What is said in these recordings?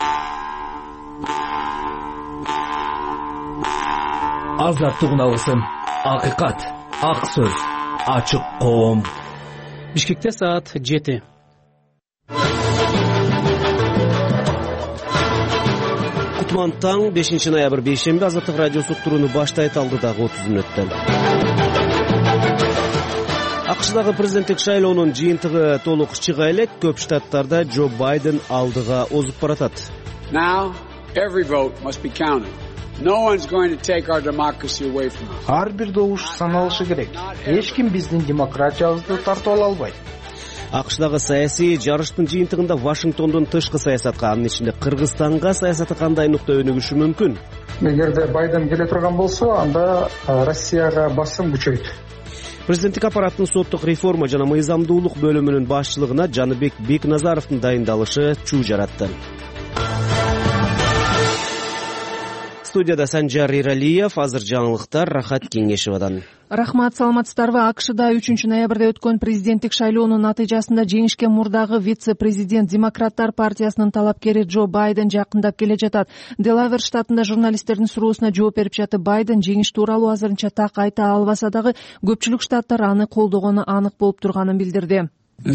Азаттык үналысын, акыйкат, ак сөз, ачык коом. Бишкекте саат 7. Кутман таң 5 ноябрь бейшемби Азаттык радиосу туруну баштайт алдыдагы 30 мүнөттөн. АКШдагы президенттик шайлоонун жыйынтыгы толук чыга элек, көп штаттарда Джо Байден алдыга озуп баратат. Now every vote must be counted. No one's going to take our democracy away from us. Ар бир добуш саналышы керек. Эч ким биздин демократиябызды тартып ала албайт. АКШдагы саясий жарыштын жыйынтыгында Вашингтондун тышкы саясатка, анын ичинде Кыргызстанга саясаты кандай нукта өнүгүшү мүмкүн? Эгерде Байден келе турган болсо, анда Россияга басым күчөйт. Президенттик аппараттын соттук реформа жана мыйзамдуулук бөлүмүнүн башчылыгына Жаныбек Бекназаровдун дайындалышы чуу жаратты. Студияда Санжар Иралиев, азыр жаңылыктар Рахат Кеңешевадан. Рахмат, саламатсыздарбы? АКШда 3 ноябрда өткөн президенттик шайлоонун натыйжасында жеңишке мурдагы вице-президент Демократтар партиясынын талапкери Джо Байден жакындап келе жатат. Делавер штатында журналисттердин суроосуна жооп берип жатып, Байден жеңиш тууралуу азырынча так айта албаса дагы көпчүлүк штаттар аны колдогону анык болуп турганын билдирди.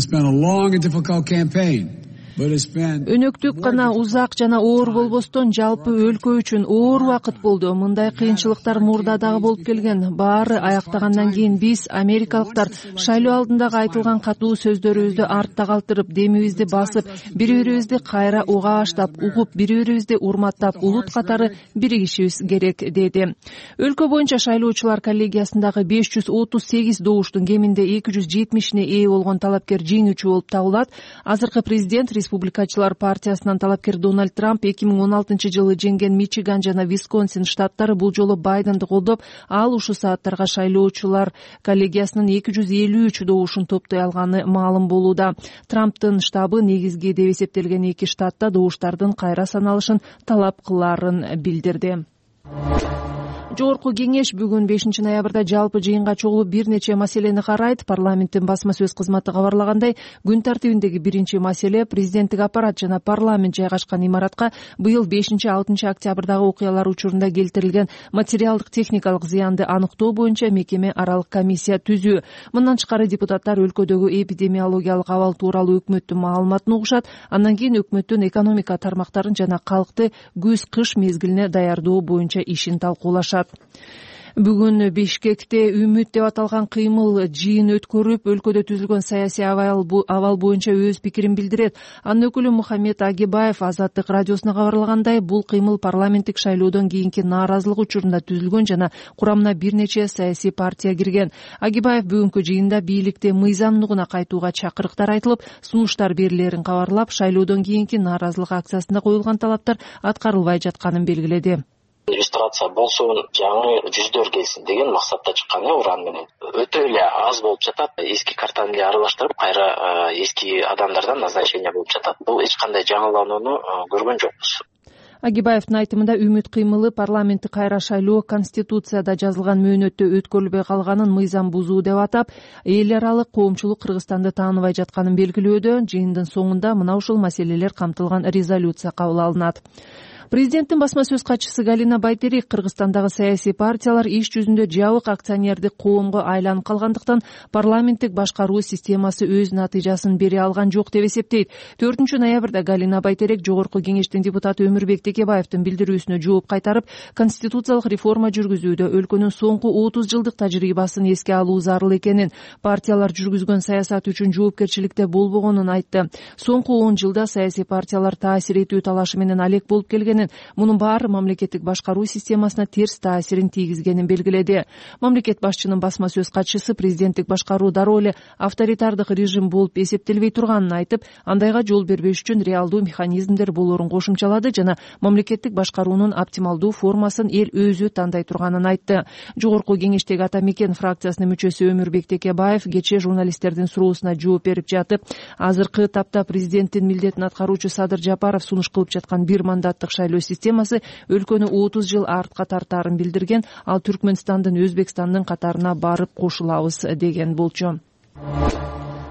Өнөктүк гана узак жана оор болбостон жалпы өлкө үчүн оор убакыт болду. Мындай кыйынчылыктар мурда дагы болуп келген. Баары аяктагандан кийин биз америкалыктар шайлоо алдындагы айтылган катуу сөздөрүбүздү артта калтырып, демибизди басып, бири-бирибизди кайра уга баштап, угуп, бири-бирибизди урматтап, улут катары биригишибиз керек, деди. Өлкө боюнча шайлоочулар коллегиясындагы 538 добуштун кеминде 270-ине ээ болгон талапкер жеңүүчү болуп табылат. Азыркы президент Республикачылар партиясынан талапкер Дональд Трамп 2016 жылы жеңген Мичиган жана Висконсин штаттары бул жолу Байденди колдоп, ал ушул сааттарга шайлоочулар коллегиясынын 253 добушун топтой алганы маалым болууда. Трамптын штабы негизги деп эсептелген 2 штатта добуштардын кайра саналышын талап кыларын билдирди. Жогорку кеңеш бүгүн 5 ноябрда жалпы жыйынга чогулуп бир нече маселени карайт. Парламенттин басма сөз кызматы кабарлагандай, күн тартибиндеги биринчи маселе президенттик аппарат жана парламент жайгашкан имаратка быйыл 5-6 октябрдагы окуялар учурунда келтирилген материалдык техникалык зыянды аныктоо боюнча мекеме аралык комиссия түзүү. Мындан тышкары депутаттар өлкөдөгү эпидемиологиялык абал тууралуу өкмөттүн маалыматын угушат. Андан кийин өкмөттүн экономика тармактарын жана калкты көз-кыш мезгилине даярдоо боюнча ишин талкуулашат. Бүгүн Бишкекте үмүт деп аталган кыймыл жыйын өткөрүп, өлкөдө түзүлгөн саясий абал боюнча өз пикирин билдирет. Анын өкүлү Мухаммед Агибаев Азаттык радиосуна кабарлагандай, бул кыймыл парламенттик шайлоодон кийинки нааразылык учурунда түзүлгөн жана курамына бир нече саясий партия кирген. Агибаев бүгүнкү жыйында бийликте мыйзамдуугуна кайтууга чакырыктар айтылып, сунуштар берилерин кабарлап, шайлоодон кийинки нааразылык акциясында коюлган талаптар аткарылбай жатканын белгиледи. Иллюстрация болсун, жаңы жүздөр келсин деген максатта чыккан уран менен. Өтө эле аз болуп жатат. Эски картаны эле аралаштырып, кайра эски адамдардан назначение болуп жатат. Бул эч кандай жаңыланууну көргөн жокпуз. Агибаевдин айтымында үмүт кыймылы парламентти кайра шайлоо Конституцияда жазылган мөөнөттө өткөрүлбөй калганын мыйзам бузуу деп атап, эл аралык коомчулук Кыргызстанды тааныбай жатканын белгилөөдө. Жыйындын соңунда мына ушул маселелер камтылган резолюция кабыл алынат. Президенттин басма сөз катчысы Галина Байтерек Кыргызстандагы саясий партиялар иш жүзүндө жабык акционердик коомго айланып калгандыктан парламенттик башкаруу системасы өз натыйжасын бере алган жок деп эсептейт. 4 ноябрда Галина Байтерек Жогорку кеңештин депутаты Өмүрбек Текебаевдин билдирүүсүнө жооп кайтарып, конституциялык реформа жүргүзүүдө өлкөнүн соңку 30 жылдык тажрыйбасын эске алуу зарыл экенин, партиялар жүргүзгөн саясат үчүн жоопкерчиликте болбогонун айтты. Соңку 10 жылда саясий партиялар таасир этүү талашы менен алек болуп келген. Мунун баары мамлекеттик башкаруу системасына терс таасирин тийгизгенин белгиледи. Мамлекет башчынын басма сөз катчысы президенттик башкаруу дароо эле авторитардык режим болуп эсептелбей турганын айтып, андайга жол бербеш үчүн реалдуу механизмдер болорун кошумчалады жана мамлекеттик башкаруунун оптималдуу формасын эл өзү тандай турганын айтты. Жогорку кеңештеги Ата Мекен фракциясынын мүчөсү Өмүрбек Текебаев кечээ журналисттердин суроосуна жооп берип жатып, азыркы тапта президенттин милдетин аткаруучу Садыр Жапаров сунуш кылып жаткан бир мандаттык шайлоо системасы өлкөнү 30 жыл артка тартаарын билдирген, ал Түркмөнстандын Өзбекстандын катарына барып кошулабыз деген болчу.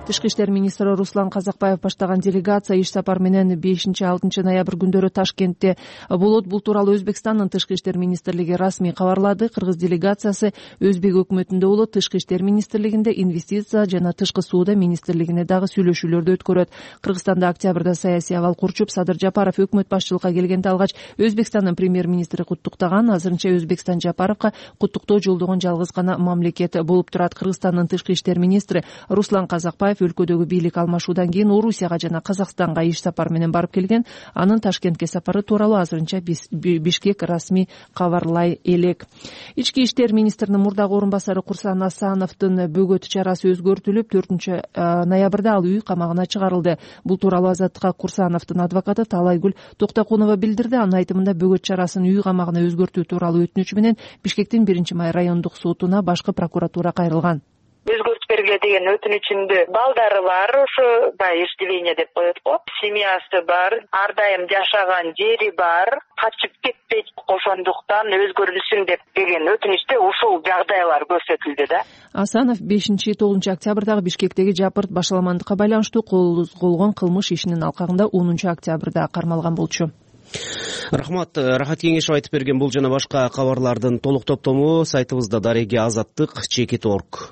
Тышкы иштер министри Руслан Казакбаев баштаган делегация иш сапар менен 5-6 ноябрь күндөрү Ташкентте болот. Бул тууралуу Өзбекстандын тышкы иштер министрлиги расмий кабарлады. Кыргыз делегациясы Өзбек өкмөтүндө болот. Тышкы иштер министрлигинде, инвестиция жана тышкы соода министрлигине дагы сүйлөшүүлөрдү өткөрөт. Кыргызстанда октябрда саясий абал курчуп, Садыр Жапаров өкмөт башчылыкка келгенде алгач Өзбекстандын премьер-министри куттуктаган. Азырынча Өзбекстан Жапаровго куттуктоо жолдогон жалгыз гана мамлекет болуп турат. Кыргызстандын тышкы иштер министри Руслан Казакбаев өлкөдөгү бийлик алмашуудан кийин Орусияга жана Казакстанга иш сапар менен барып келген. Анын Ташкентке сапары тууралуу азырынча Бишкек расмий кабарлай элек. Ички иштер министринин мурдагы орун басары Курсан Асановдун бөгөт чарасы өзгөртүлүп, 4-ноябрда ал үй камагына чыгарылды. Бул тууралуу Азаттыкка Курсановдун адвокаты Талайгүл Токтокунова билдирди. Анын айтымында бөгөт чарасын үй камагына өзгөртүү тууралуу өтүнүч менен Бишкектин 1-май райондук сотуна башкы прокуратура кайрылган. Өзгөртүп бергиле деген өтүнүчүндө балдары бар, ошо иждивение деп коет го. Семьясы бар, ар дайым жашаган жери бар, качып кетпейт, ошондуктан өзгөрүлсүн деген өтүнүчтө ушул жагдайлар көрсөтүлдү да. Асанов 5-9 октябрдагы Бишкектеги жапырт башаламандыкка байланыштуу козголгон кылмыш ишинин алкагында 10 октябрда кармалган болчу. Рахмат, Рахат Кеңешев айтып берген бул жана башка кабарлардын толук топтому сайтыбызда дареги azаттык.org.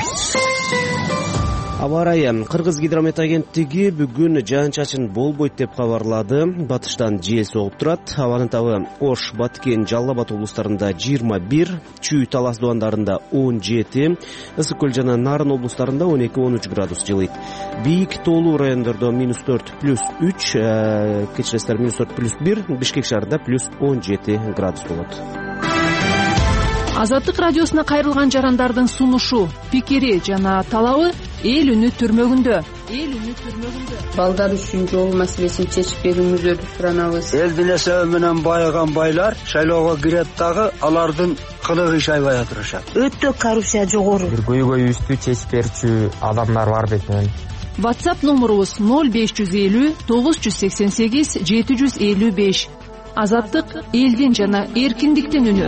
Аба ырайы. Кыргыз гидромет агенттиги бүгүн жаан-чачын болбойт деп кабарлады. Батыштан жел согуп турат. Абанын табы Ош, Баткен, Жалал Абад облустарында 21, Чүй, Талас дубандарында 17, Ысык көл жана Нарын облустарында 12-13 градус жылыйт. Бийик тоолуу райондордо -4 +3, кечиресиздер -4 +1, Бишкек шаарында +17 градус болот. Азаттык радиосуна кайрылган жарандардын сунушу, пикири жана талабы эл үнү түрмөгүндө. Балдар үчүн жол маселесин чечип берүүңүздөрдү суранабыз. Элдин эсеби менен байыган байлар шайлоого кирет дагы алардын кылыгы иш айбай атырышат. Өтө коррупция жогору. Бир көйгөйүбүздү чечип берчү адамдар бар бекинен. WhatsApp номурубуз 0550 988 755. Азаттык элдин жана эркиндиктин үнү.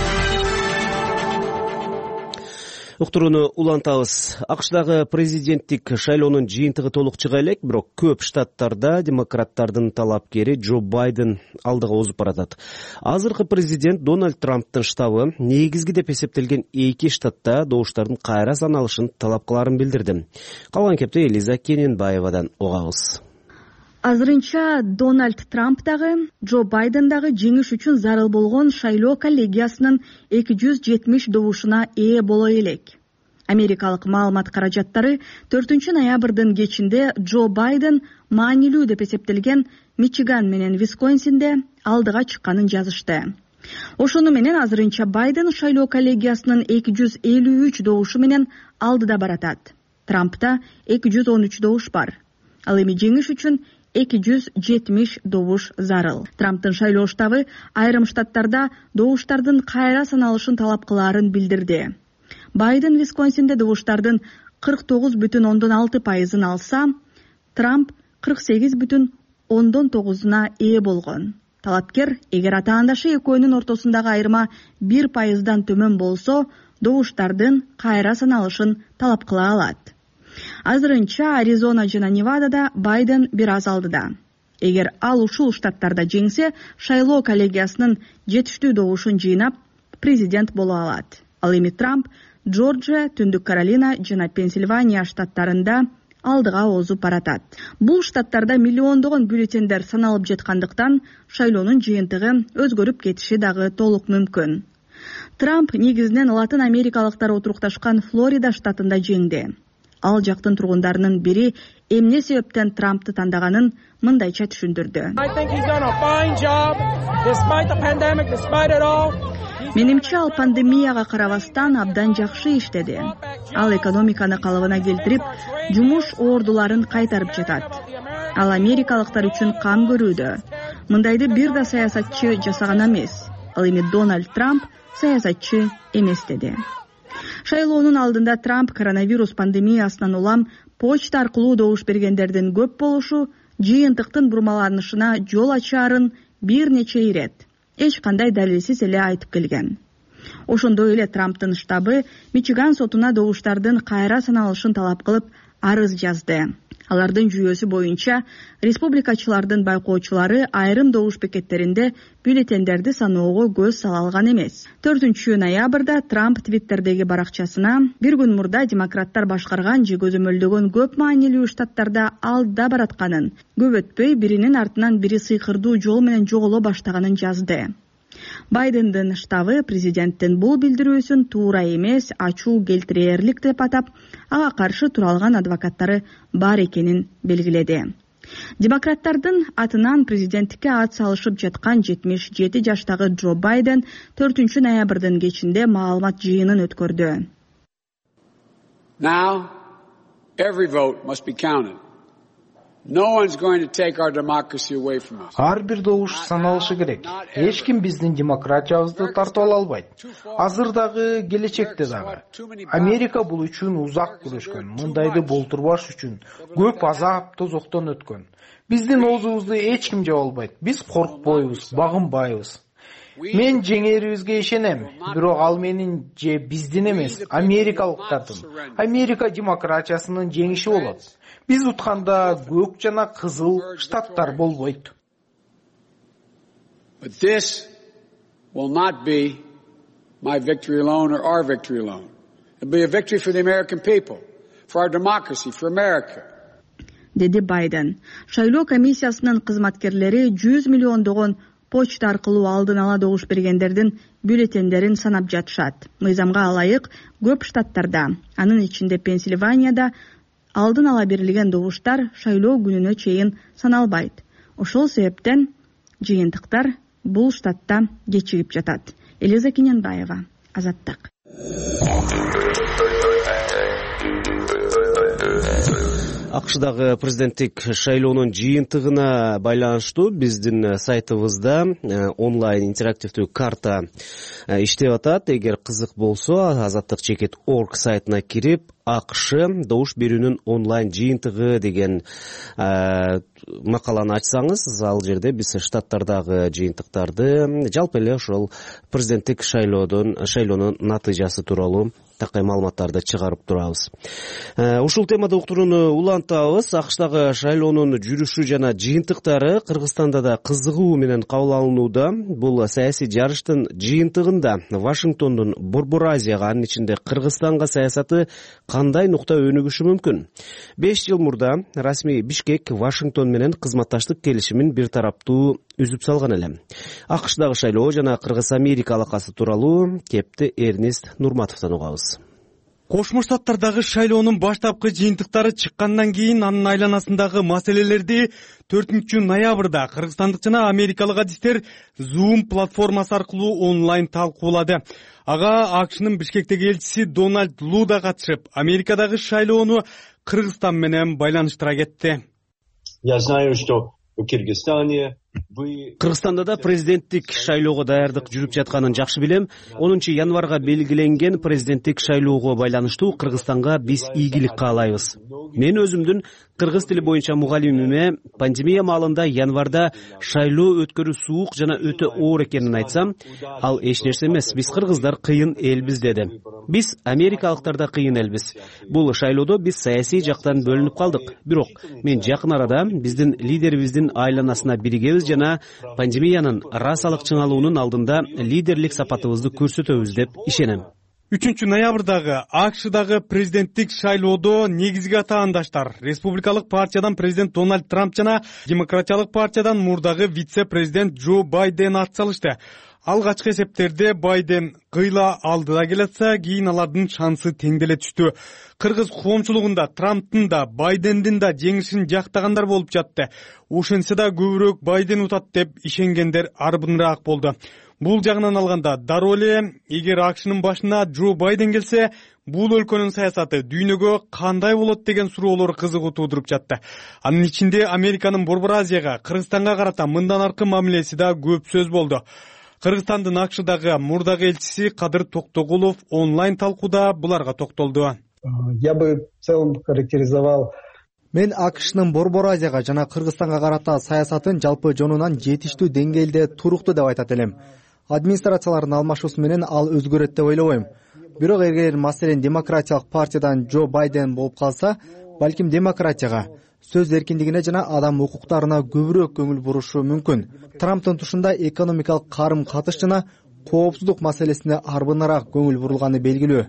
Уктурууну улантабыз. АКШдагы президенттик шайлоонун жыйынтыгы толук чыга элек, бирок көп штаттарда демократтардын талапкери Джо Байден алдыга озуп баратат. Азыркы президент Дональд Трамптын штабы негизги деп эсептелген 2 штатта добуштардын кайра саналышын талап кыларын билдирди. Калган кепте Элиза Кененбаевадан угабыз. Азырынча Дональд Трамп дагы, Джо Байден дагы жеңиш үчүн зарыл болгон шайлоо коллегиясынын 270 добушуна ээ боло элек. Америкалык маалымат каражаттары 4-ноябрдын кечинде Джо Байден маанилүү деп эсептелген Мичиган менен Висконсинде алдыга чыкканын жазышты. Ошону менен азырынча Байден шайлоо коллегиясынын 253 добушу менен алдыда баратат. Трампта 213 добуш бар. Ал эми жеңиш үчүн 270 добуш зарыл. Трамптын шайлоо штабы айрым штаттарда добуштардын кайра саналышын талап кылаарын билдирди. Байден Висконсинде добуштардын 49,6% алса, Трамп 48,9% ээ болгон. Талапкер эгер атаандашы экөөнүн ортосундагы айырма 1%дан төмөн болсо, добуштардын кайра саналышын талап кыла алат. Азырынча Аризона жана Невадада Байден бир аз алдыда. Эгер ал ушул штаттарда жеңсе, шайлоо коллегиясынын жетиштүү добушун жыйнап, президент боло алат. Ал эми Трамп Джорджия, Түндүк Каролина жана Пенсильвания штаттарында алдыга озуп баратат. Бул штаттарда миллиондогон бюллетендер саналып жаткандыктан шайлоонун жыйынтыгы өзгөрүп кетиши дагы толук мүмкүн. Трамп негизинен латын америкалыктар отурукташкан Флорида штатында жеңди. Ал жактын тургундарынын бири эмне себептен Трампты тандаганын мындайча түшүндүрдү. Менимче ал пандемияга карабастан абдан жакшы иштеди. Ал экономиканы калыбына келтирип, жумуш ордуларын кайтарып жатат. Ал америкалыктар үчүн кам көрүүдө. Мындайды бир да саясатчы жасаган эмес. Ал эми Дональд Трамп саясатчы эмес деди. Шайлоонун алдында Трамп коронавирус пандемиясынан улам почта аркылуу добуш бергендердин көп болушу жыйынтыктын бурмаланышына жол ачаарын бир нече ирет эч кандай далилсиз эле айтып келген. Ошондой эле Трамптын штабы Мичиган сотуна добуштардын кайра саналышын талап кылып, арыз жазды. Алардын жүйөсү боюнча республикачылардын байкоочулары айрым добуш бекеттеринде бюллетендерди саноого көз сала алган эмес. 4 ноябрда Трамп Твиттердеги баракчасына бир күн мурда демократтар башкарган же көзөмөлдөгөн көп маанилүү штаттарда алда баратканын, көп өтпөй биринин артынан бири сыйкырдуу жол менен жоголо баштаганын жазды. Байдендин штабы президенттин бул билдирүүсүн туура эмес, ачуу келтирээрлик деп атап, ага каршы тура алган адвокаттары бар экенин белгиледи. Демократтардын атынан президенттикке ат салышып жаткан 77 жаштагы Джо Байден 4 ноябрдын кечинде маалымат жыйынын өткөрдү. Now, every vote must be counted. No one's going to take our democracy away from us. Ар бир добуш саналышы керек. Эч ким биздин демократиябызды тартып ала албайт. Азыр дагы, келечекте дагы. Америка бул үчүн узак күрөшкөн. Мындайды болтурбаш үчүн көп азап тозоктон өткөн. Биздин оозубузду эч ким жаба албайт. Биз коркпойбуз, багынбайбыз. Мен жеңерибизге ишенем, бирок ал менин же биздин эмес, америкалыктардын, Америка демократиясынын жеңиши болот. Биз утканда көк жана кызыл штаттар болбойт. But this will not be my victory alone or our victory alone. It'll be a victory for the American people, for our democracy, for America. Деди Байден. Шайлоо комиссиясынын кызматкерлери 100 миллиондогон почта аркылуу алдын ала добуш бергендердин бюллетендерин санап жатышат. Мыйзамга ылайык көп штаттарда, анын ичинде Пенсильванияда алдын ала берилген добуштар шайлоо күнүнө чейин саналбайт. Ошол себептен жыйынтыктар бул штатта кечигип жатат. Элиза Кененбаева, Азаттык. АКШдагы президенттик шайлоонун жыйынтыгына байланыштуу биздин сайтыбызда онлайн интерактивдүү карта иштеп атат. Эгер кызык болсо, azattik.org сайтына кирип, АКШ добуш берүүнүн онлайн жыйынтыгы деген макаланы ачсаңыз, ал жерде биз штаттардагы жыйынтыктарды, жалпы эле ошол президенттик шайлоонун натыйжасы тууралуу такай маалыматтарды чыгарып турабыз. Ушул темада уктурууну улантабыз. АКШдагы шайлоонун жүрүшү жана жыйынтыктары Кыргызстанда да кызыгуу менен кабыл алынууда. Бул саясий жарыштын жыйынтыгында Вашингтондун Борбор Азияга, анын ичинде Кыргызстанга саясаты кандай нукта өнүгүшү мүмкүн? 5 жыл мурда расмий Бишкек Вашингтон менен кызматташтык келишимин бир тараптуу үзүп салган эле. АКШдагы шайлоо жана Кыргыз-Америка алакасы тууралуу кепти Эрнест Нурматовдон угабыз. Кошмо Штаттардагы шайлоонун баштапкы жыйынтыктары чыккандан кийин анын айланасындагы маселелерди 4 ноябрда кыргызстандык жана америкалык адистер Zoom платформасы аркылуу онлайн талкуулады. Ага АКШнын Бишкектеги элчиси Дональд Лу да катышып, Америкадагы шайлоону Кыргызстан менен байланыштыра кетти. Я знаю, что в Кыргызстане Кыргызстанда да президенттик шайлоого даярдык жүрүп жатканын жакшы билем. 10 январга белгиленген президенттик шайлоого байланыштуу Кыргызстанга биз ийгилик каалайбыз. Мен өзүмдүн кыргыз тили боюнча мугалимиме пандемия маалында январда шайлоо өткөрүү суук жана өтө оор экенин айтсам, ал эч нерсе эмес. Биз кыргыздар кыйын элбиз деди. Биз америкалыктар да кыйын элбиз. Бул шайлоодо биз саясий жактан бөлүнүп калдык. Бирок мен жакын арада биздин лидерибиздин айланасына биригебиз жана пандемиянын расалык чыңалуунун алдында лидерлик сапатыбызды көрсөтөбүз деп ишенем. 3 ноябрдагы АКШдагы президенттик шайлоодо негизги атаандаштар республикалык партиядан президент Дональд Трамп жана демократиялык партиядан мурдагы вице-президент Джо Байден ат салышты. Алгачкы эсептерде Байден кыйла алдыда келатса, кийин алардын шансы теңделе түштү. Кыргыз коомчулугунда Трамптын да Байдендин да жеңишин жактагандар болуп жатты. Ошентсе да көбүрөөк Байден утат деп ишенгендер арбыныраак болду. Бул жагынан алганда дароо эле эгер АКШнын башына Джо Байден келсе, бул өлкөнүн саясаты дүйнөгө кандай болот деген суроолор кызыгуу туудуруп жатты. Анын ичинде Американын Борбор Азияга, Кыргызстанга карата мындан аркы мамилеси да көп сөз болду. Кыргызстандын АКШдагы мурдагы элчиси Кадыр Токтогулов онлайн талкууда буларга токтолду. Я бы в целом характеризовал Мен АКШнын Борбор Азияга жана Кыргызстанга карата саясатын жалпы жонунан жетиштүү деңгээлде туруктуу деп айтат элем. Администрациялардын алмашуусу менен ал өзгөрөт деп ойлобойм. Бирок эгер маселен демократиялык партиядан Джо Байден болуп калса, балким демократияга, сөз эркиндигине жана адам укуктарына көбүрөөк көңүл бурушу мүмкүн. Трамптын тушунда экономикалык карым-катыш жана коопсуздук маселесине арбыныраак көңүл бурулганы белгилүү.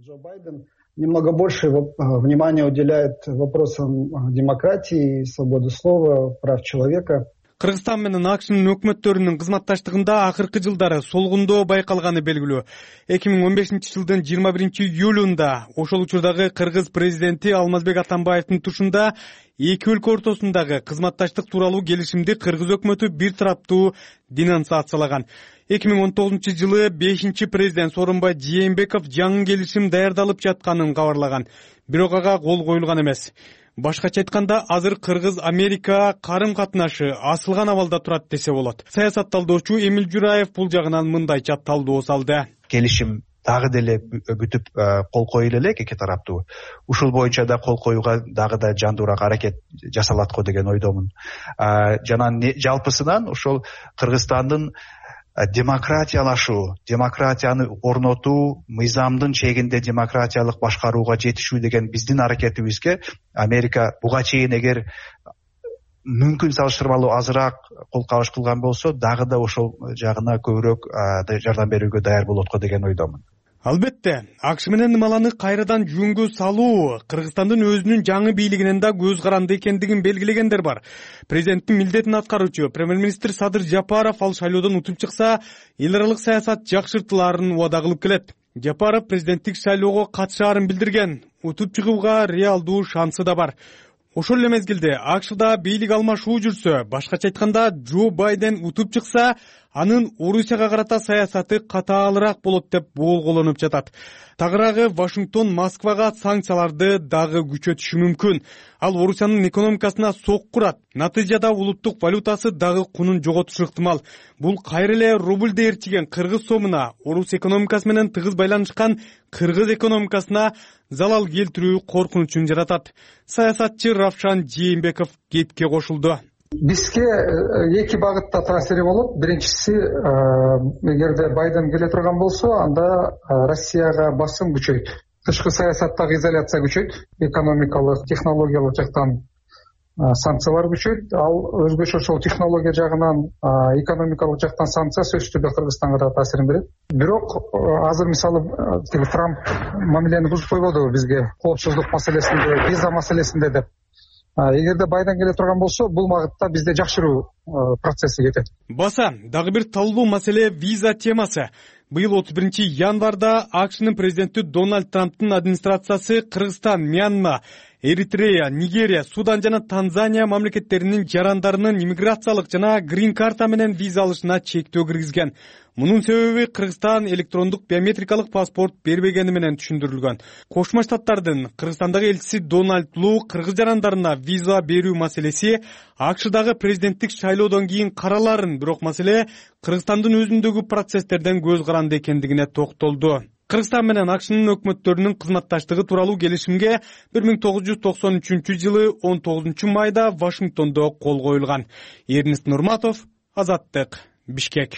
Немного больше внимания уделяет вопросам демократии, свободы слова, прав человека. Кыргызстан менен АКШнын өкмөттөрүнүн кызматташтыгында акыркы жылдары солгундоо байкалганы белгилүү. 2015-жылдын 21-июлунда ошол учурдагы кыргыз президенти Алмазбек Атамбаевдин тушунда эки өлкө ортосундагы кызматташтык тууралуу келишимди кыргыз өкмөтү бир тараптуу денонсациялаган. 2019-жылы 5-президент Сооронбай Жээнбеков жаңы келишим даярдалып жатканын кабарлаган. Бирок ага кол коюлган эмес. Башкача айтканда, азыр Кыргыз-Америка карым-катнашы асылган абалда турат десе болот. Саясатталдоочу Эмил Жураев бул жагынан мындайча талдоо салды. Келишим дагы деле бүтүп кол коюлу элек эки тараптуу. Ушул боюнча да кол коюуга дагы да жандуураак аракет жасалат го деген ойдомун. Жана жалпысынан ошол Кыргызстандын демократиялашуу, демократияны орнотуу, мыйзамдын чегинде демократиялык башкарууга жетишүү деген биздин аракетибизге Америка буга чейин эгер мүмкүн салыштырмалуу азыраак кол кабыш кылган болсо, дагы да ошол жагына көбүрөөк жардам берүүгө даяр болот го деген ойдомун. Албетте, АКШ менен ымаланы кайрадан жөнгө салуу Кыргызстандын өзүнүн жаңы бийлигинен да көз каранды экендигин белгилегендер бар. Президенттин милдетин аткаруучу премьер-министр Садыр Жапаров ал шайлоодон утуп чыкса, эл аралык саясат жакшыртылаарын убада кылып келет. Жапаров президенттик шайлоого катышаарын билдирген, утуп чыгууга реалдуу шансы да бар. Ошол эле мезгилде АКШда бийлик алмашуу жүрсө, башкача айтканда Джо Байден утуп чыкса, анын Орусияга карата саясаты катаалыраак болот деп болголонуп жатат. Тагыраагы Вашингтон Москвага санкцияларды дагы күчөтүшү мүмкүн. Ал Орусиянын экономикасына сок курат. Натыйжада улуттук валютасы дагы кунун жоготушу ыктымал. Бул кайра эле рубльде ээрчиген кыргыз сомуна, Орус экономикасы менен тыгыз байланышкан кыргыз экономикасына залал келтирүү коркунучун жаратат. Саясатчы Равшан Жээнбеков кепке кошулду. Бизге эки багытта таасири болот. Биринчиси, эгерде Байден келе турган болсо, анда Россияга басым күчөйт. Тышкы саясаттагы изоляция күчөйт, экономикалык, технологиялык жактан санкциялар күчөйт. Ал өзгөчө ошол технология жагынан, экономикалык жактан санкция сөзсүз түрдө Кыргызстанга да таасирин берет. Бирок азыр мисалы Трамп мамилени бузуп койбоду бизге коопсуздук маселесинде, виза маселесинде деп. Эгерде Байден келе турган болсо, бул багытта бизде жакшыруу процесси кетет. Баса, дагы бир талдуу маселе виза темасы. Быйыл 31-январда АКШнын президенти Дональд Трамптын администрациясы Кыргызстан, Мьянма, Эритрея, Нигерия, Судан жана Танзания мамлекеттеринин жарандарынын иммиграциялык жана грин карта менен виза алышына чектөө киргизген. Мунун себеби Кыргызстан электрондук биометрикалык паспорт бербегени менен түшүндүрүлгөн. Кошмо Штаттардын Кыргызстандагы элчиси Дональд Лу кыргыз жарандарына виза берүү маселеси АКШдагы президенттик шайлоодон кийин караларын, бирок маселе Кыргызстандын өзүндөгү процесстерден көз каранды экендигине токтолду. Кыргызстан менен АКШнын өкмөттөрүнүн кызматташтыгы тууралуу келишимге 1993-жылы 19-майда Вашингтондо кол коюлган. Эрнест Нурматов, Азаттык, Бишкек.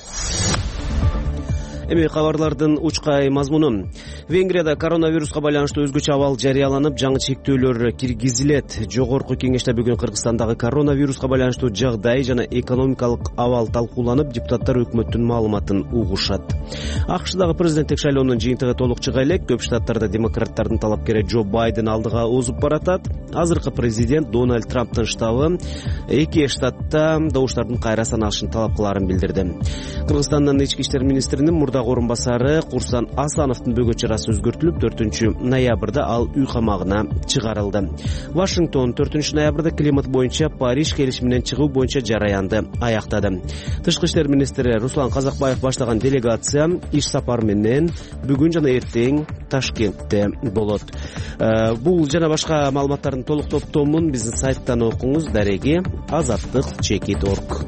Эми кабарлардын учкай мазмуну. Венгрияда коронавируска байланыштуу өзгөчө абал жарыяланып, жаңы чектөөлөр киргизилет. Жогорку кеңеште бүгүн Кыргызстандагы коронавируска байланыштуу жагдай жана экономикалык абал талкууланып, депутаттар өкмөттүн маалыматын угушат. АКШдагы президенттик шайлоонун жыйынтыгы толук чыга элек. Көп штаттарда демократтардын талапкери Джо Байден алдыга озуп баратат. Азыркы президент Дональд Трамптын штабы эки штатта добуштардын кайра саналышын талап кылаарын билдирди. Кыргызстандын ички иштер министринин мурдагы орунбасары Курсан Асановдун бөгөт чарасы өзгөртүлүп, 4-ноябрда ал үй камагына чыгарылды. Вашингтон 4-ноябрда климат боюнча Париж келишиминен чыгуу боюнча жараянды аяктады. Тышкы иштер министри Руслан Казакбаев баштаган делегация иш сапар менен бүгүн жана эртең Ташкентте болот. Бул жана башка маалыматтардын толук топтомун биздин сайттан окуңуз. Дареги azattik.org.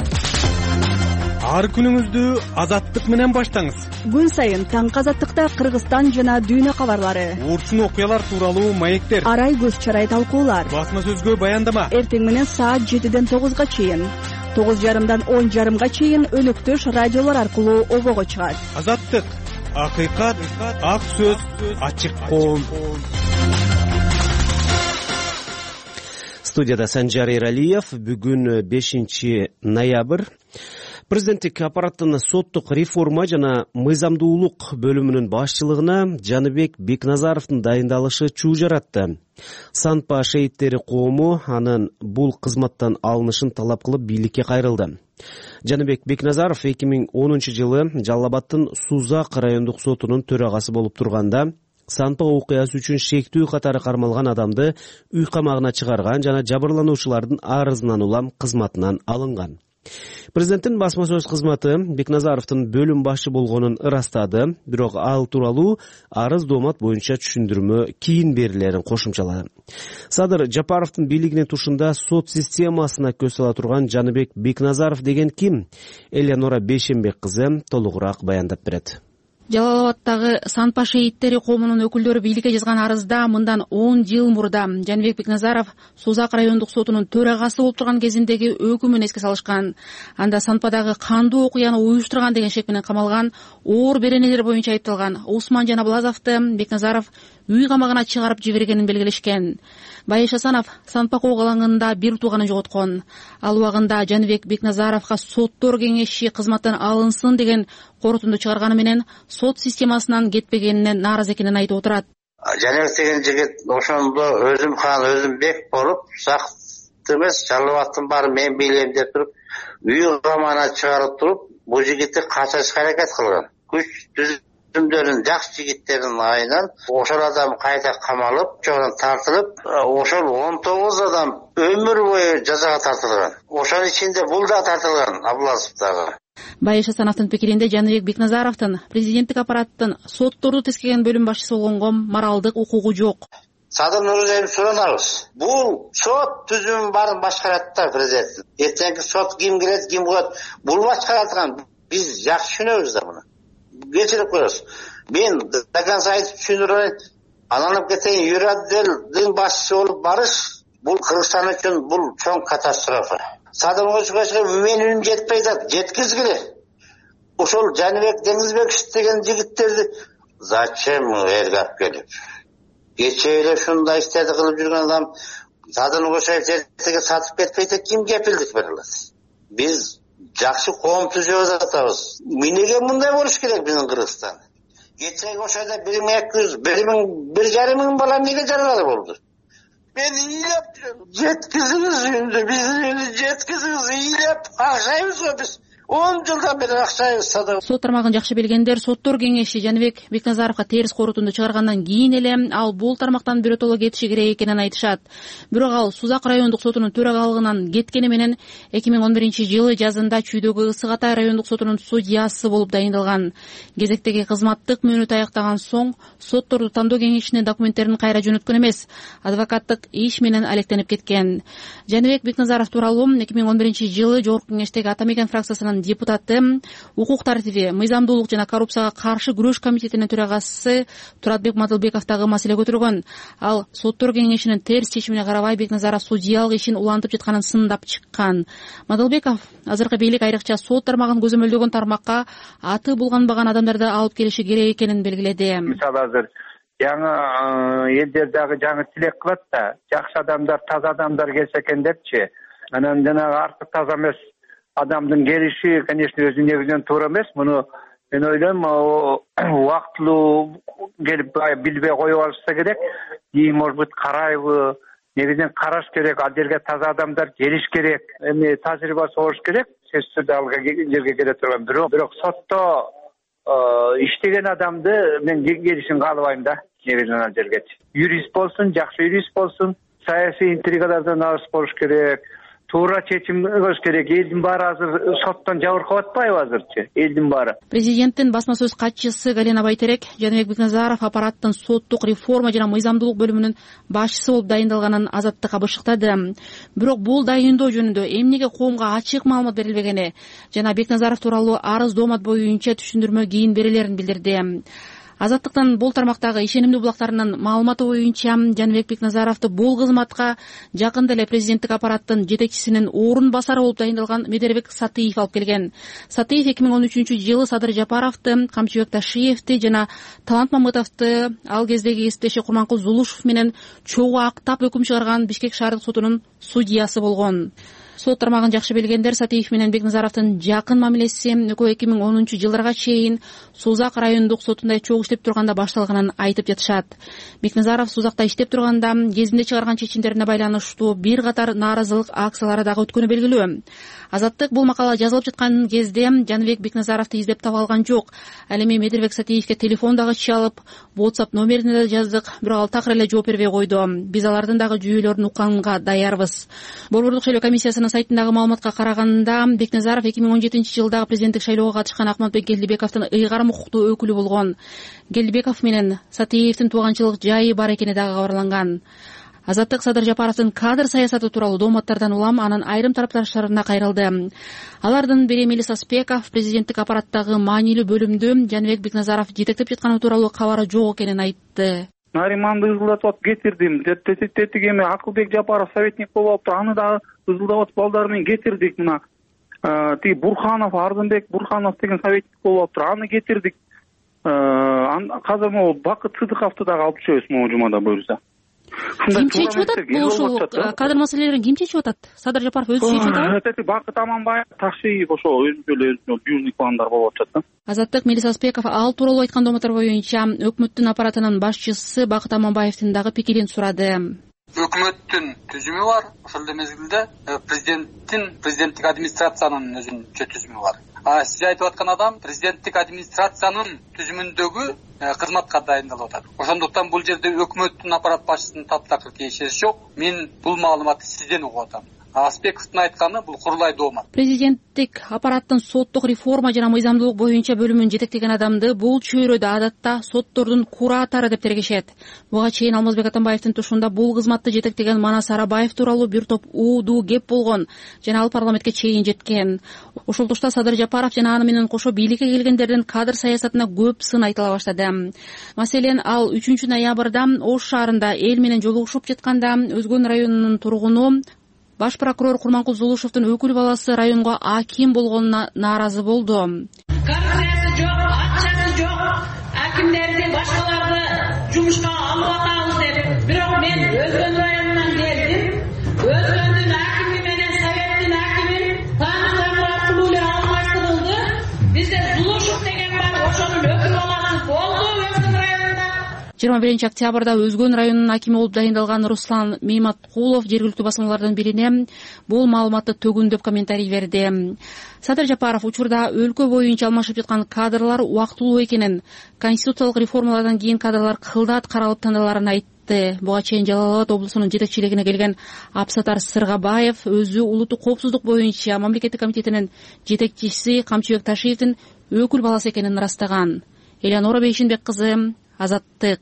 Ар күнүңүздү Азаттык менен баштаңыз. Күн сайын таңкы Азаттыкта Кыргызстан жана дүйнө кабарлары, урчун окуялар тууралуу маектер, арай көз чарай талкуулар, басма сөзгө баяндама. Эртең менен саат 7-ден 9-га чейин, 9:30-дан 10:30-га чейин өнөктөш радиолор аркылуу обого чыгат. Азаттык, акыйкат, ак сөз, ачык коом. Студияда Санжар Эралиев. Бүгүн 5 ноябрь. Президенттик аппараттын соттук реформа жана мыйзамдуулук бөлүмүнүн башчылыгына Жаныбек Бекназаровдун дайындалышы чуу жаратты. Санпа шейиттери коому анын бул кызматтан алынышын талап кылып бийликке кайрылды. Жаныбек Бекназаров 2010 жылы Жалал Абадтын Сузак райондук сотунун төрагасы болуп турганда Санпа окуясы үчүн шектүү катары кармалган адамды үй камагына чыгарган жана жабырлануучулардын арызынан улам кызматынан алынган. Президенттин басма сөз кызматы Бекназаровдун бөлүм башчы болгонун ырастады, бирок ал тууралуу арыз доомат боюнча түшүндүрмө кийин берилерин кошумчалады. Садыр Жапаровдун бийлигинин тушунда сот системасына көз сала турган Жаныбек Бекназаров деген ким? Элеонора Бейшенбек кызы толугураак баяндап берет. Жалал Абадтагы Санпа шейиттери коомунун өкүлдөрү бийликке жазган арызда мындан 10 жыл мурда Жаныбек Бекназаров Сузак райондук сотунун төрагасы болуп турган кезиндеги өкүмүн эске салышкан. Анда Санпадагы кандуу окуяны уюштурган деген шек менен камалган, оор беренелер боюнча айыпталган Усман Жанабылазовду Бекназаров үй камагына чыгарып жибергенин белгилешкен. Байыш Асанов Санпа кок алаңында бир тууганын жоготкон. Ал убагында Жаныбек Бекназаровго соттор кеңеши кызматтан алынсын деген корутунду чыгарганы менен сот системасынан кетпегенине нааразы экенин айтып отурат. Жаныбек деген жигит ошондо өзүм хан өзүм бек болуп, сакты эмес, Жалал Абадтын баары мен бийлейм деп туруп, үй камагына чыгарып туруп, бул жигитти качырышка аракет кылган. Күч түзүмдөрүн жакшы жигиттердин айынан ошол адам кайта камалып, жогон тартылып, ошол 19 адам өмүр бою жазага тартылган. Ошонун ичинде бул да тартылган, Абылазов дагы. Байыш Асановдун пикиринде Жаныбек Бекназаровдун президенттик аппараттын сотторду тескеген бөлүм башчысы болгонго моралдык укугу жок. Садыр Нурузаевди суранабыз. Бул сот түзүмүн баарын башкарат да президент. Эртеңки сот ким келет, ким коет, бул башкаратган. Биз жакшы түшүнөбүз да муну. Кечирип коебуз. Мен до конца айтып түшүндүрөйүн. Анан кетейин, юротделдин башчысы болуп барыш, бул Кыргызстан үчүн бул чоң катастрофа. Садыр Нурузаевге мен үнүм жетпей жатат, жеткизгиле. Ошол Жаныбек Деңизбекович деген жигиттерди зачем элге алып келип? Кече эле ушундай иштерди кылып жүргөн адам Садыр Нурузаев эртеге сатып кетпейт, ким кепилдик бере алат? Биз жакшы коом түзөп атабыз. Эмнеге мындай болуш керек биздин Кыргызстан? Кечеги ошода 1200, 1500 бала эмнеге жаралар болду? Мен ыйлап жеткизиңиз үйүндө, биздин үйүндө жеткизиңиз, ыйлап акчайбыз го биз. 10 жылдан бери акчайбыз. Сот тармагын жакшы билгендер соттор кеңеши Жаныбек Бекназаровго терс корутунду чыгаргандан кийин эле ал бул тармактан биротоло кетиши керек экенин айтышат. Бирок ал Сузак райондук сотунун төрагалыгынан кеткени менен 2011 жылы жазында Чүйдөгү Ысык Атай райондук сотунун судьясы болуп дайындалган. Кезектеги кызматтык мөөнөтү аяктаган соң сотторду тандоо кеңешине документтерин кайра жөнөткөн эмес, адвокаттык иш менен алектенип кеткен. Жаныбек Бекназаров тууралуу 2011 жылы Жогорку кеңештеги Атамекен фракциясынын депутаты, укук тартиби, мыйзамдуулук жана коррупцияга каршы күрөш комитетинин төрагасы Туратбек Мадылбеков дагы маселе көтөргөн. Ал соттор кеңешинин терс чечимине карабай Бекназаров судьялык ишин улантып жатканын сындап чыккан. Мадылбеков азыркы бийлик айрыкча сот тармагын көзөмөлдөгөн тармакка аты булганбаган адамдарды алып келиши керек экенин белгиледи. Мисалы азыр жаңы элдер дагы жаңы тилек кылат да, жакшы адамдар, таза адамдар келсе экен депчи. Анан жанагы артык таза эмес адамдын келиши, конечно, өзү негизинен туура эмес. Муну мен ойлойм, убактылуу келип билбей коюп алышса керек. Может быть, карайбы, негизинен караш керек, ал жерге таза адамдар келиш керек. Эми тажрыйбасы болуш керек. Сөзсүз түрдө ал жерге келе турган. Бирок сотто иштеген адамды мен келишин каалабайм да, негизинен ал жерге. Юрист болсун, жакшы юрист болсун, саясий интригалардан алыс болуш керек. Туура чечим кылыш керек. Элдин баары азыр соттон жабыркап атпайбы азырчы? Элдин баары. Президенттин басма сөз катчысы Галина Байтерек Жаныбек Бекназаров аппараттын соттук реформа жана мыйзамдуулук бөлүмүнүн башчысы болуп дайындалганын азаттыкка бышыктады. Бирок бул дайындоо жөнүндө эмнеге коомго ачык маалымат берилбегени жана Бекназаров тууралуу арыз доомат боюнча түшүндүрмө кийин берилерин билдирди. Азаттыктын бул тармактагы ишенимдүү булактарынын маалыматы боюнча Жаныбек Бекназаровду бул кызматка жакында эле президенттик аппараттын жетекчисинин орун басары болуп дайындалган Медербек Сатыев алып келген. Сатыев 2013-жылы Садыр Жапаровду, Камчыбек Ташиевди жана Талант Мамытовду ал кездеги кесиптеши Курманкул Зулушев менен чогуу актап өкүм чыгарган Бишкек шаардык сотунун судьясы болгон. Сот тармагын жакшы билгендер Сатыев менен Бекназаровдун жакын мамилеси экөө 2010-жылдарга чейин Сузак райондук сотунда чогуу иштеп турганда башталганын айтып жатышат. Бекназаров Сузакта иштеп турганда кезинде чыгарган чечимдерине байланыштуу бир катар нааразылык акциялары дагы өткөнү белгилүү. Азаттык бул макала жазылып жаткан кезде Жаныбек Бекназаровду издеп таба алган жок. Ал эми Медербек Сатыевге телефон дагы чалып, WhatsApp номерине да жаздык, бирок ал такыр эле жооп бербей койду. Биз алардын дагы жүйөлөрүн укканга даярбыз. Борбордук шайлоо комиссиясынын сайтындагы маалыматка караганда, Бекназаров 2017-жылдагы президенттик шайлоого катышкан Акматбек Келдибековдун ыйгарым укуктуу өкүлү болгон. Келдибеков менен Сатыевдин тууганчылык жайы бар экени дагы кабарланган. Азаттык Садыр Жапаровдун кадр саясаты тууралуу дооматтардан улам анын айрым тарапташтарына кайрылды. Алардын бири Мелис Аспеков президенттик аппараттагы маанилүү бөлүмдү Жаныбек Бекназаров жетектеп жатканы тууралуу кабары жок экенин айтты. Нариманды ызылдатып атып кетирдим. Тетик эми Акылбек Жапаров советник болуп алыптыр. Аны дагы ызылдап атып балдары менен кетирдик. Мына тиги Бурханов, Ардынбек Бурханов деген советник болуп алыптыр. Аны кетирдик. Азыр могу Бакыт Сыдыковду дагы алып чыгабыз могу жумада буюрса. Ким чечип атат? Бул ошол кадр маселелерин ким чечип атат? Садыр Жапаров өзү чечип атабы? Бакыт Аманбаев, Ташиев ошо өзүнчө бюрный пландар болуп атат да. Азаттык Мелис Аспеков ал тууралуу айткан дооматтар боюнча өкмөттүн аппаратынын башчысы Бакыт Аманбаевдин дагы пикирин сурады. Өкмөттүн түзүмү бар, ошол эле мезгилде президенттик администрациянын өзүнчө түзүмү бар. Сиз айтып аткан адам президенттик администрациянын түзүмүндөгү кызматка дайындалып атат. Ошондуктан бул жерде өкмөттүн аппарат башчысынын таптакыр кеңешеси жок. Мен бул маалыматты сизден угуп атам. Аспековдун айтканы бул курулай доомат. Президенттик аппараттын соттук реформа жана мыйзамдуулук боюнча бөлүмүн жетектеген адамды бул чөйрөдө адатта соттордун куратору деп тергешет. Буга чейин Алмазбек Атамбаевдин тушунда бул кызматты жетектеген Манас Арабаев тууралуу бир топ уудуу кеп болгон жана ал парламентке чейин жеткен. Ошол тушта Садыр Жапаров жана аны менен кошо бийликке келгендердин кадр саясатына көп сын айтыла баштады. Маселен, ал 3 ноябрда Ош шаарында эл менен жолугушуп жатканда Өзгөн районунун тургуну Баш прокурор Курманкул Зулушевдин өкүл баласы районго аким болгонуна нааразы болду. Коррупциясы жок, акчасы жок, акимдерди башкаларды жумушка алып атабыз деп. Бирок мен Өзгөн районунан келдим. Өзгөндүн акими менен советтин акими таанымдуу эле алмаштырылды. Бизде Зулушев деген бар, ошонун өкүл баласы болду Өзгөн районунда. 21-октябрда Өзгөн районунун акими болуп дайындалган Руслан Мейматкулов жергиликтүү басылмалардан бирине бул маалыматты төгүндөп комментарий берди. Садыр Жапаров учурда өлкө боюнча алмашып жаткан кадрлар убактылуу экенин, конституциялык реформалардан кийин кадрлар кылдат каралып тандаларын айтты. Буга чейин Жалал Абад облусунун жетекчилигине келген Абсатар Сыргабаев өзү улуттук коопсуздук боюнча мамлекеттик комитетинин жетекчиси Камчыбек Ташиевдин өкүл баласы экенин ырастаган. Элеонора Бейшинбек кызы, Азаттык.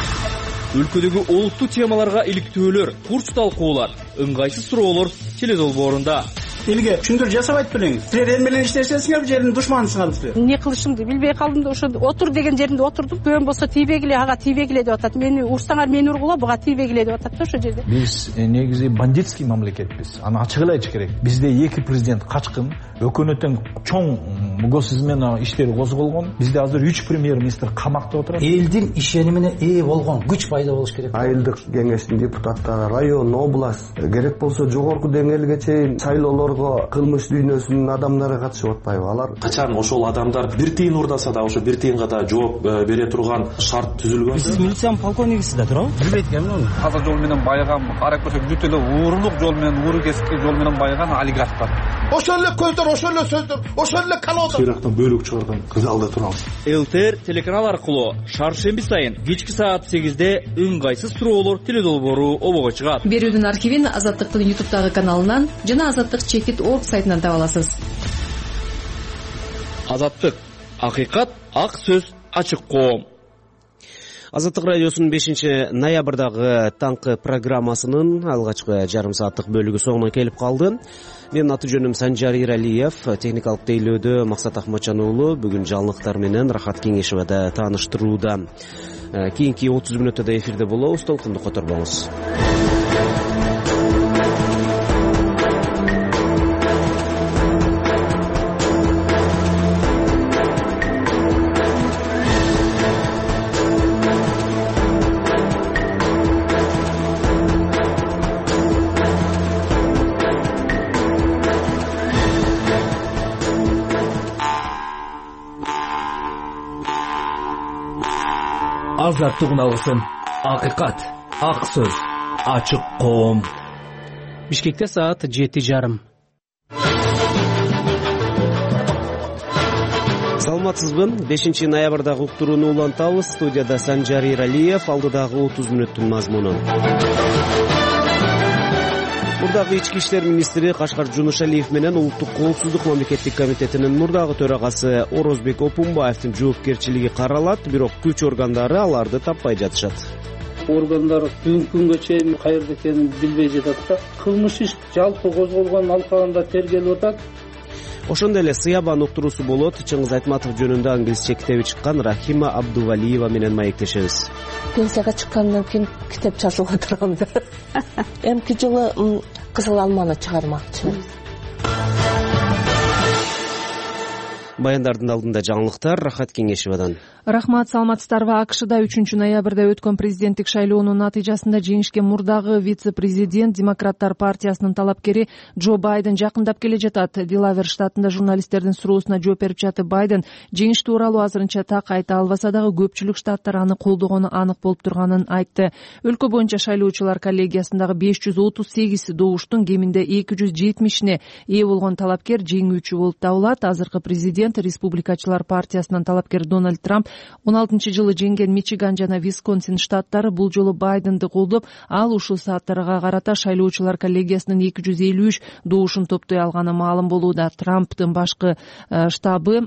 Өлкөдөгү олуттуу темаларга иликтөөлөр, курс талкуулар, ыңгайсыз суроолор теледолбоорунда. Элге түшүндүрүү жасап айтып бериңиз. Силер эл менен иштесеңиздер, бул жердин душманысыңарсыздар. Эмне кылышымды билбей калдым да ошо отур деген жеринде отурдум. Көн болсо тийбегиле, ага тийбегиле деп атат. Мени урсаңар мени ургула, буга тийбегиле деп атат да ошо жерде. Биз негизи бандитский мамлекетпиз. Аны ачык эле айтыш керек. Бизде 2 президент качкын, өкмөттүн чоң госизмен иштери козголгон. Бизде азыр 3 премьер-министр камакта отурат. Элдин ишенимине ээ болгон күч пайда болуш керек. Айылдык кеңештин депутаттары, район, область, керек болсо жогорку деңгээлге чейин шайлоолорго кылмыш дүйнөсүнүн адамдары катышып атпайбы? Алар качан ошол адамдар бир тыйын урдаса да ошо бир тыйынга да жооп бере турган шарт түзүлгөн. Сиз милициянын полковнигисиз да туурабы? Билбейт экенмин. Таза жол менен байыган, карап көрсөк бүт эле уурулук жол менен, ууру кесипти жол менен байыган олигархтар. Ошол эле көздөр, ошол эле сөздөр, ошол эле калоодор. Сыйрактан бөлүк чыгарган кызалда турабыз. ЛТР телеканал аркылуу шаршемби сайын кечки саат 8-де ыңгайсыз суроолор теледолбоору обого чыгат. Берүүнүн архивин Азаттыктын YouTube'дагы каналынан жана Азаттык чекит орг сайтынан таба аласыз. Азаттык, акыйкат, ак сөз, ачык коом. Азаттык радиосунун 5-ноябрдагы таңкы программасынын алгачкы жарым сааттык бөлүгү соңуна келип калды. Менин аты жөнүм Санжар Иралиев, техникалык тейлөөдө Максат Ахматжан уулу бүгүн жаңылыктар менен Рахат Кеңешевада тааныштырууда. Кийинки 30 мүнөттө да эфирде болобуз, толкунду которбоңуз. Азаттык уналысын, акыйкат, ак сөз, ачык коом. Бишкекте саат 7:30. Саламатсызбы? 5-ноябрдагы уктурууну улантабыз. Студияда Санжар Иралиев, алдыдагы 30 мүнөттүн мазмуну. Мурдагы ички иштер министри Кашкар Жунушалиев менен Улуттук коопсуздук мамлекеттик комитетинин мурдагы төрагасы Орозбек Опунбаевдин жоопкерчилиги каралат, бирок күч органдары аларды таппай жатышат. Органдар бүгүнкү күнгө чейин каерде экенин билбей жатат да. Кылмыш иш жалпы козголгон алкагында тергелип атат. Ошондой эле Сыябан уктуруусу болот. Чыңгыз Айтматов жөнүндө англисче китеби чыккан Рахима Абдувалиева менен маектешебиз. Пенсияга чыккандан кийин китеп жазууга тургам. Эмки жылы Кызыл алманы чыгармакчымын. Баяндардын алдында жаңылыктар Рахат Кеңешевадан. Рахмат, саламатсыздарбы? АКШда 3-ноябрда өткөн президенттик шайлоонун натыйжасында жеңишке мурдагы вице-президент Демократтар партиясынын талапкери Джо Байден жакындап келе жатат. Делавер штатында журналисттердин суроосуна жооп берип жатып Байден жеңиш тууралуу азырынча так айта албаса дагы көпчүлүк штаттар аны колдогону анык болуп турганын айтты. Өлкө боюнча шайлоочулар коллегиясындагы 538 добуштун кеминде 270-ине ээ болгон талапкер жеңүүчү болуп табылат. Азыркы президент Республикачылар партиясынын талапкери Дональд Трамп 16-жылы жеңген Мичиган жана Висконсин штаттары бул жолу Байденди колдоп, ал ушул сааттарга карата шайлоочулар коллегиясынын 253 добушун топтой алганы маалым болууда. Трамптын башкы штабы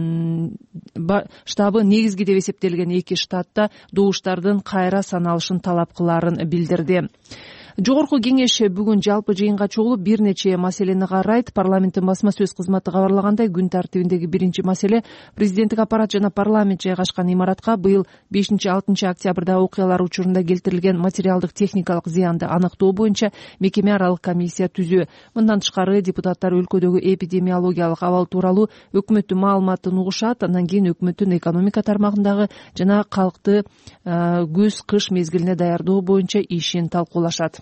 негизги деп эсептелген 2 штатта добуштардын кайра саналышын талап кылаарын билдирди. Жогорку кеңеш бүгүн жалпы жыйынга чогулуп бир нече маселени карайт. Парламенттин басма сөз кызматы кабарлагандай, күн тартибиндеги биринчи маселе президенттик аппарат жана парламент жайгашкан имаратка быйыл 5-6 октябрда окуялар учурунда келтирилген материалдык техникалык зыянды аныктоо боюнча мекеме аралык комиссия түзүү. Мындан тышкары депутаттар өлкөдөгү эпидемиологиялык абал тууралуу өкмөттүн маалыматын угушат. Андан кийин өкмөттүн экономика тармагындагы жана калкты көз-кыш мезгилине даярдоо боюнча ишин талкуулашат.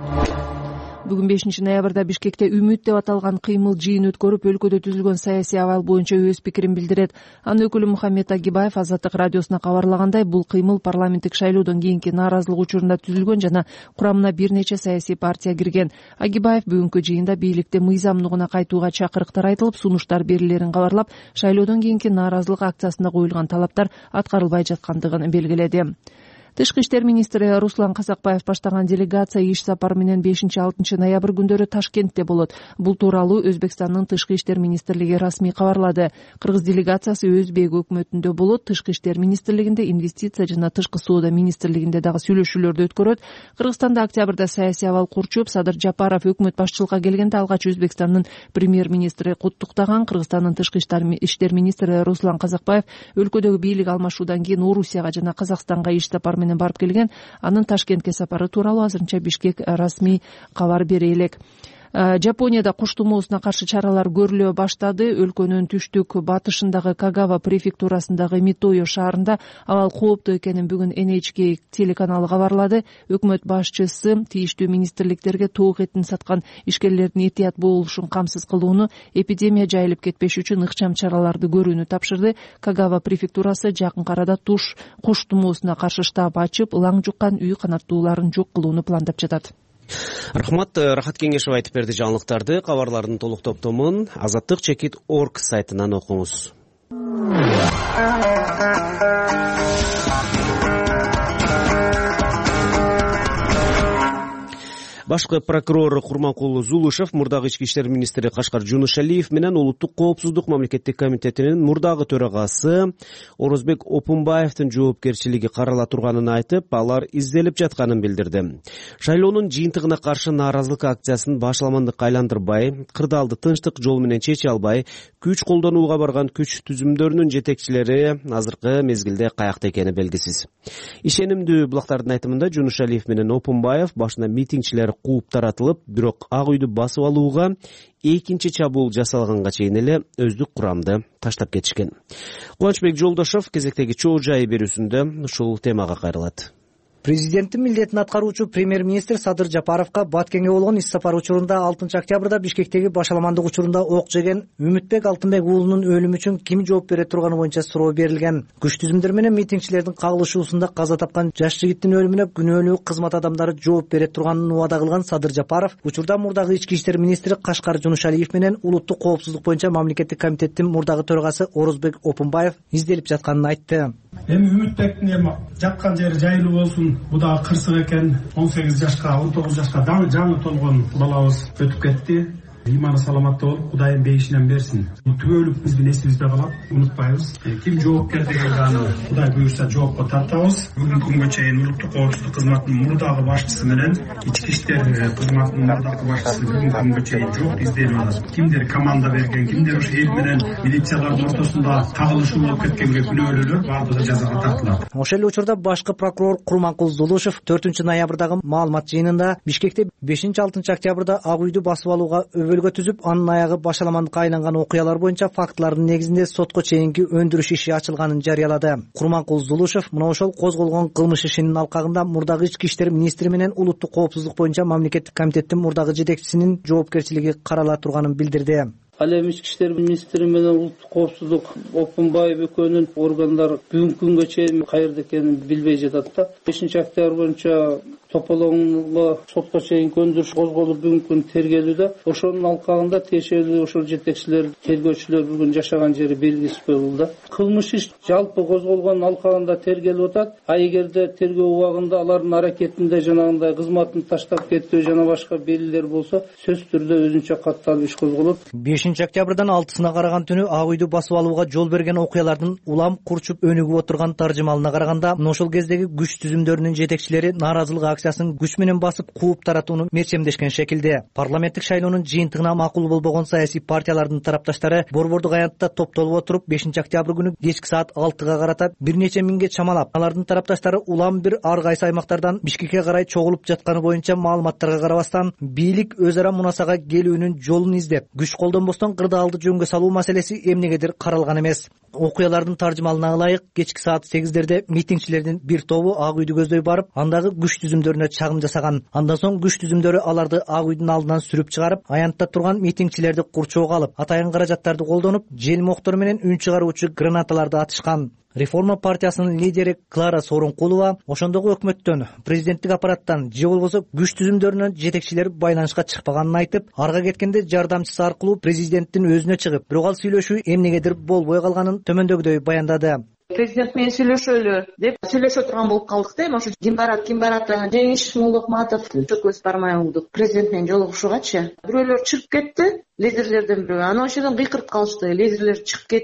Бүгүн 5-ноябрда Бишкекте Үмүт деп аталган кыймыл жыйын өткөрүп, өлкөдө түзүлгөн саясий абал боюнча өз пикирин билдирет. Анын өкүлү Мухаммед Агибаев Азаттык радиосуна кабарлагандай, бул кыймыл парламенттик шайлоодон кийинки нааразылык учурунда түзүлгөн жана курамына бир нече саясий партия кирген. Агибаев бүгүнкү жыйында бийликте мыйзамдуулугуна кайтууга чакырыктар айтылып, сунуштар берилерин кабарлап, шайлоодон кийинки нааразылык акциясында коюлган талаптар аткарылбай жаткандыгын белгиледи. Тышкы иштер министри Руслан Казакбаев баштаган делегация иш сапар менен 5-6 ноябрь күндөрү Ташкентте болот. Бул тууралуу Өзбекстандын тышкы иштер министрлиги расмий кабарлады. Кыргыз делегациясы Өзбек өкмөтүндө болот. Тышкы иштер министрлигинде, инвестиция жана тышкы соода министрлигинде дагы сүйлөшүүлөрдү өткөрөт. Кыргызстанда октябрда саясий абал курчуп, Садыр Жапаров өкмөт башчылыкка келгенде алгач Өзбекстандын премьер-министри куттуктаган. Кыргызстандын тышкы иштер министри Руслан Казакбаев өлкөдөгү бийлик алмашуудан кийин Орусияга жана Казакстанга иш сапар менен барып келген. Анын Ташкентке сапары тууралуу азырынча Бишкек расмий кабар бере элек. Жапонияда куш тумоосуна каршы чаралар көрүлө баштады. Өлкөнүн түштүк батышындагы Кагава префектурасындагы Митойо шаарында абал кооптуу экенин бүгүн NHK телеканалы кабарлады. Өкмөт башчысы тийиштүү министрликтерге тоок этин саткан ишкерлердин этият болушун камсыз кылууну, эпидемия жайылып кетпеш үчүн ыкчам чараларды көрүүнү тапшырды. Кагава префектурасы жакынкы арада куш тумоосуна каршы штаб ачып, ылаң жуккан үй канаттууларын жок кылууну пландап жатат. Рахмат, Рахат Кеңешев айтып берди жаңылыктарды. Кабарлардын толук топтомун azattik.org сайтынан окуңуз. Башкы прокурор Курманкул Зулушев мурдагы ички иштер министри Кашкар Жунушалиев менен улуттук коопсуздук мамлекеттик комитетинин мурдагы төрагасы Орозбек Опунбаевдин жоопкерчилиги карала турганын айтып, алар изделип жатканын билдирди. Шайлоонун жыйынтыгына каршы нааразылык акциясын башаламандыкка айландырбай, кырдаалды тынчтык жол менен чече албай, күч колдонууга барган күч түзүмдөрүнүн жетекчилери азыркы мезгилде каякта экени белгисиз. Ишенимдүү булактардын айтымында Жунушалиев менен Опунбаев башына митингчилер кууп таратылып, бирок Ак үйдү басып алууга экинчи чабуул жасалганга чейин эле өздүк курамды таштап кетишкен. Кубанычбек Жолдошов кезектеги чоо жайы берүүсүндө ушул темага кайрылат. Президенттин милдетин аткаруучу премьер-министр Садыр Жапаровго Баткенге болгон иш сапар учурунда 6 октябрда Бишкектеги башаламандык учурунда ок жеген Үмүтбек Алтынбек уулунун өлүмү үчүн ким жооп бере турганы боюнча суроо берилген. Күч түзүмдөр менен митингчилердин кагылышуусунда каза тапкан жаш жигиттин өлүмүнө күнөөлүү кызмат адамдары жооп бере турганын убада кылган Садыр Жапаров учурда мурдагы ички иштер министри Кашкар Жунушалиев менен улуттук коопсуздук боюнча мамлекеттик комитеттин мурдагы төрагасы Орозбек Опунбаев изделип жатканын айтты. Эми Үмүтбектин жаткан жери жайлуу болсун. Бу да кырсык экен. 18 жашка, 19 жашка жаңы толгон балабыз өтүп кетти. Иманы саламатта болуп, Кудайым бейишинен берсин. Түгөлүк биздин эсибизде калат, унутпайбыз. Ким жоопкер деген аны Кудай буюрса жоопко тартабыз. Бүгүнкү күнгө чейин улуттук коопсуздук кызматынын мурдагы башчысы менен ички иштер кызматынын мурдагы башчысы бүгүнкү күнгө чейин жок изденип атат. Кимдер команда берген, кимдер ошо эл менен милициялардын ортосунда кагылышуу болуп кеткенге күнөөлүүлөр баардыгы жазага тартылат. Ошол эле учурда башкы прокурор Курманкул Зулушев 4 ноябрдагы маалымат жыйынында Бишкекте 5-6 октябрда Ак үйдү басып алууга өбөлгө түзүп, анын аягы башаламандыкка айланган окуялар боюнча фактылардын негизинде сотко чейинки өндүрүш иши ачылганын жарыялады. Курманкул Зулушев мына ошол козголгон кылмыш ишинин алкагында мурдагы ички иштер министри менен улуттук коопсуздук боюнча мамлекеттик комитеттин мурдагы жетекчисинин жоопкерчилиги карала турганын билдирди. Ал эми ички иштер министри менен улуттук коопсуздук Опунбаев экөөнүн органдары бүгүнкү күнгө чейин каерде экенин билбей жатат да. 5-октябрь боюнча тополоңго сотко чейин өндүрүш козголуп бүгүнкү күн тергелүүдө. Ошонун алкагында тиешелүү ошол жетекчилер, тергөөчүлөр бүгүн жашаган жери белгисиз болду. Кылмыш иш жалпы козголгон алкагында тергелип атат. А эгерде тергөө убагында алардын аракетинде жанагындай кызматын таштап кетүү жана башка белгилер болсо, сөзсүз түрдө өзүнчө катталып иш козголот. 5-октябрдан 6-сына караган түнү Ак үйдү басып алууга жол берген окуялардын улам курчуп өнүгүп отурган таржымалына караганда, ошол кездеги күч түзүмдөрүнүн жетекчилери нааразылык акциясын күч менен басып кууп таратууну мерчемдешкен шекилде. Парламенттик шайлоонун жыйынтыгына макул болбогон саясий партиялардын тарапташтары борбордук аянтта топтолуп отуруп 5-октябрь күнү кечки саат 6-га карата бир нече миңге чамалап, алардын тарапташтары улам бир ар кайсы аймактардан Бишкекке карай чогулуп жатканы боюнча маалыматтарга карабастан, бийлик өз ара мунасага келүүнүн жолун издеп, күч колдонбостон кырдаалды жөнгө салуу маселеси эмнегедир каралган эмес. Окуялардын таржымалына ылайык, кечки саат 8-дерде митингчилердин бир тобу Ак үйдү көздөй барып, андагы күч түзүмдөрүнө чагым жасаган. Андан соң күч түзүмдөрү аларды Ак үйдүн алдынан сүрүп чыгарып, аянтта турган митингчилерди курчоого алып, атайын каражаттарды колдонуп, жел моктор менен үн чыгаруучу гранаталарды атышкан. Реформа партиясынын лидери Клара Сооронкулова ошондогу өкмөттөн, президенттик аппараттан же болбосо күч түзүмдөрүнөн жетекчилер байланышка чыкпаганын айтып, арга кеткенде жардамчысы аркылуу президенттин өзүнө чыгып, бирок ал сүйлөшүү эмнегедир болбой калганын төмөндөгүдөй баяндады. Президент менен сүйлөшөлү деп сүйлөшө турган болуп калдык да. Эми ошо ким барат Жеңиш Молдокматов чөкөс бармай калдык президент менен жолугушуугачы. Бирөөлөр чыгып кетти, лидерлерден бирөө. Анан ошодон кыйкырып калышты. Лидерлер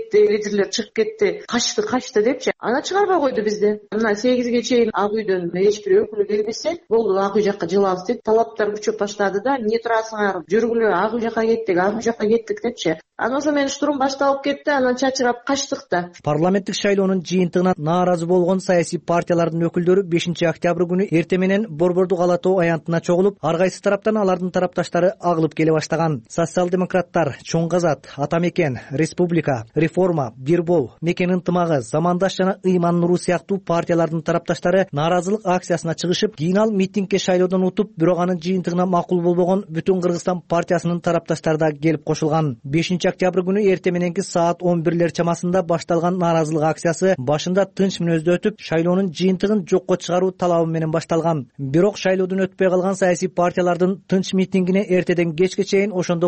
чыгып кетти, качты депчи. Ана чыгарбай койду бизди. Мына 8-ге чейин Ак үйдөн эч бир өкүл келбесе, болду Ак үй жакка жылабыз деп талаптар күчөп баштады да. Эмне турасыңар? Жүргүлө, Ак үй жакка кеттик депчи. Анан ошо менен штурм башталып кетти, анан чачырап качтык да. Парламенттик шайлоонун жыйынтыгына нааразы болгон саясий партиялардын өкүлдөрү 5-октябрь күнү эрте менен борбордук ала тоо аянтына чогулуп, ар кайсы тараптан алардын тарапташтары агылып келе баштаган. Социал-демократтар, Чоң Казат, Атамекен, Республика, Реформа, Бирбол, Мекен ынтымагы, Замандаш жана Ыйман Нуру сыяктуу партиялардын тарапташтары нааразылык акциясына чыгышып, кийин ал митингке шайлоодон утуп, бирок анын жыйынтыгына макул болбогон Бүтүн Кыргызстан партиясынын тарапташтары да келип кошулган. 5-октябрь күнү эрте мененки саат 11-лер чамасында башталган нааразылык акциясы башында тынч мүнөздө өтүп, шайлоонун жыйынтыгын жокко чыгаруу талабы менен башталган. Бирок шайлоодон өтпөй калган саясий партиялардын тынч митингине эртеден кечке чейин ошондогу өкмөт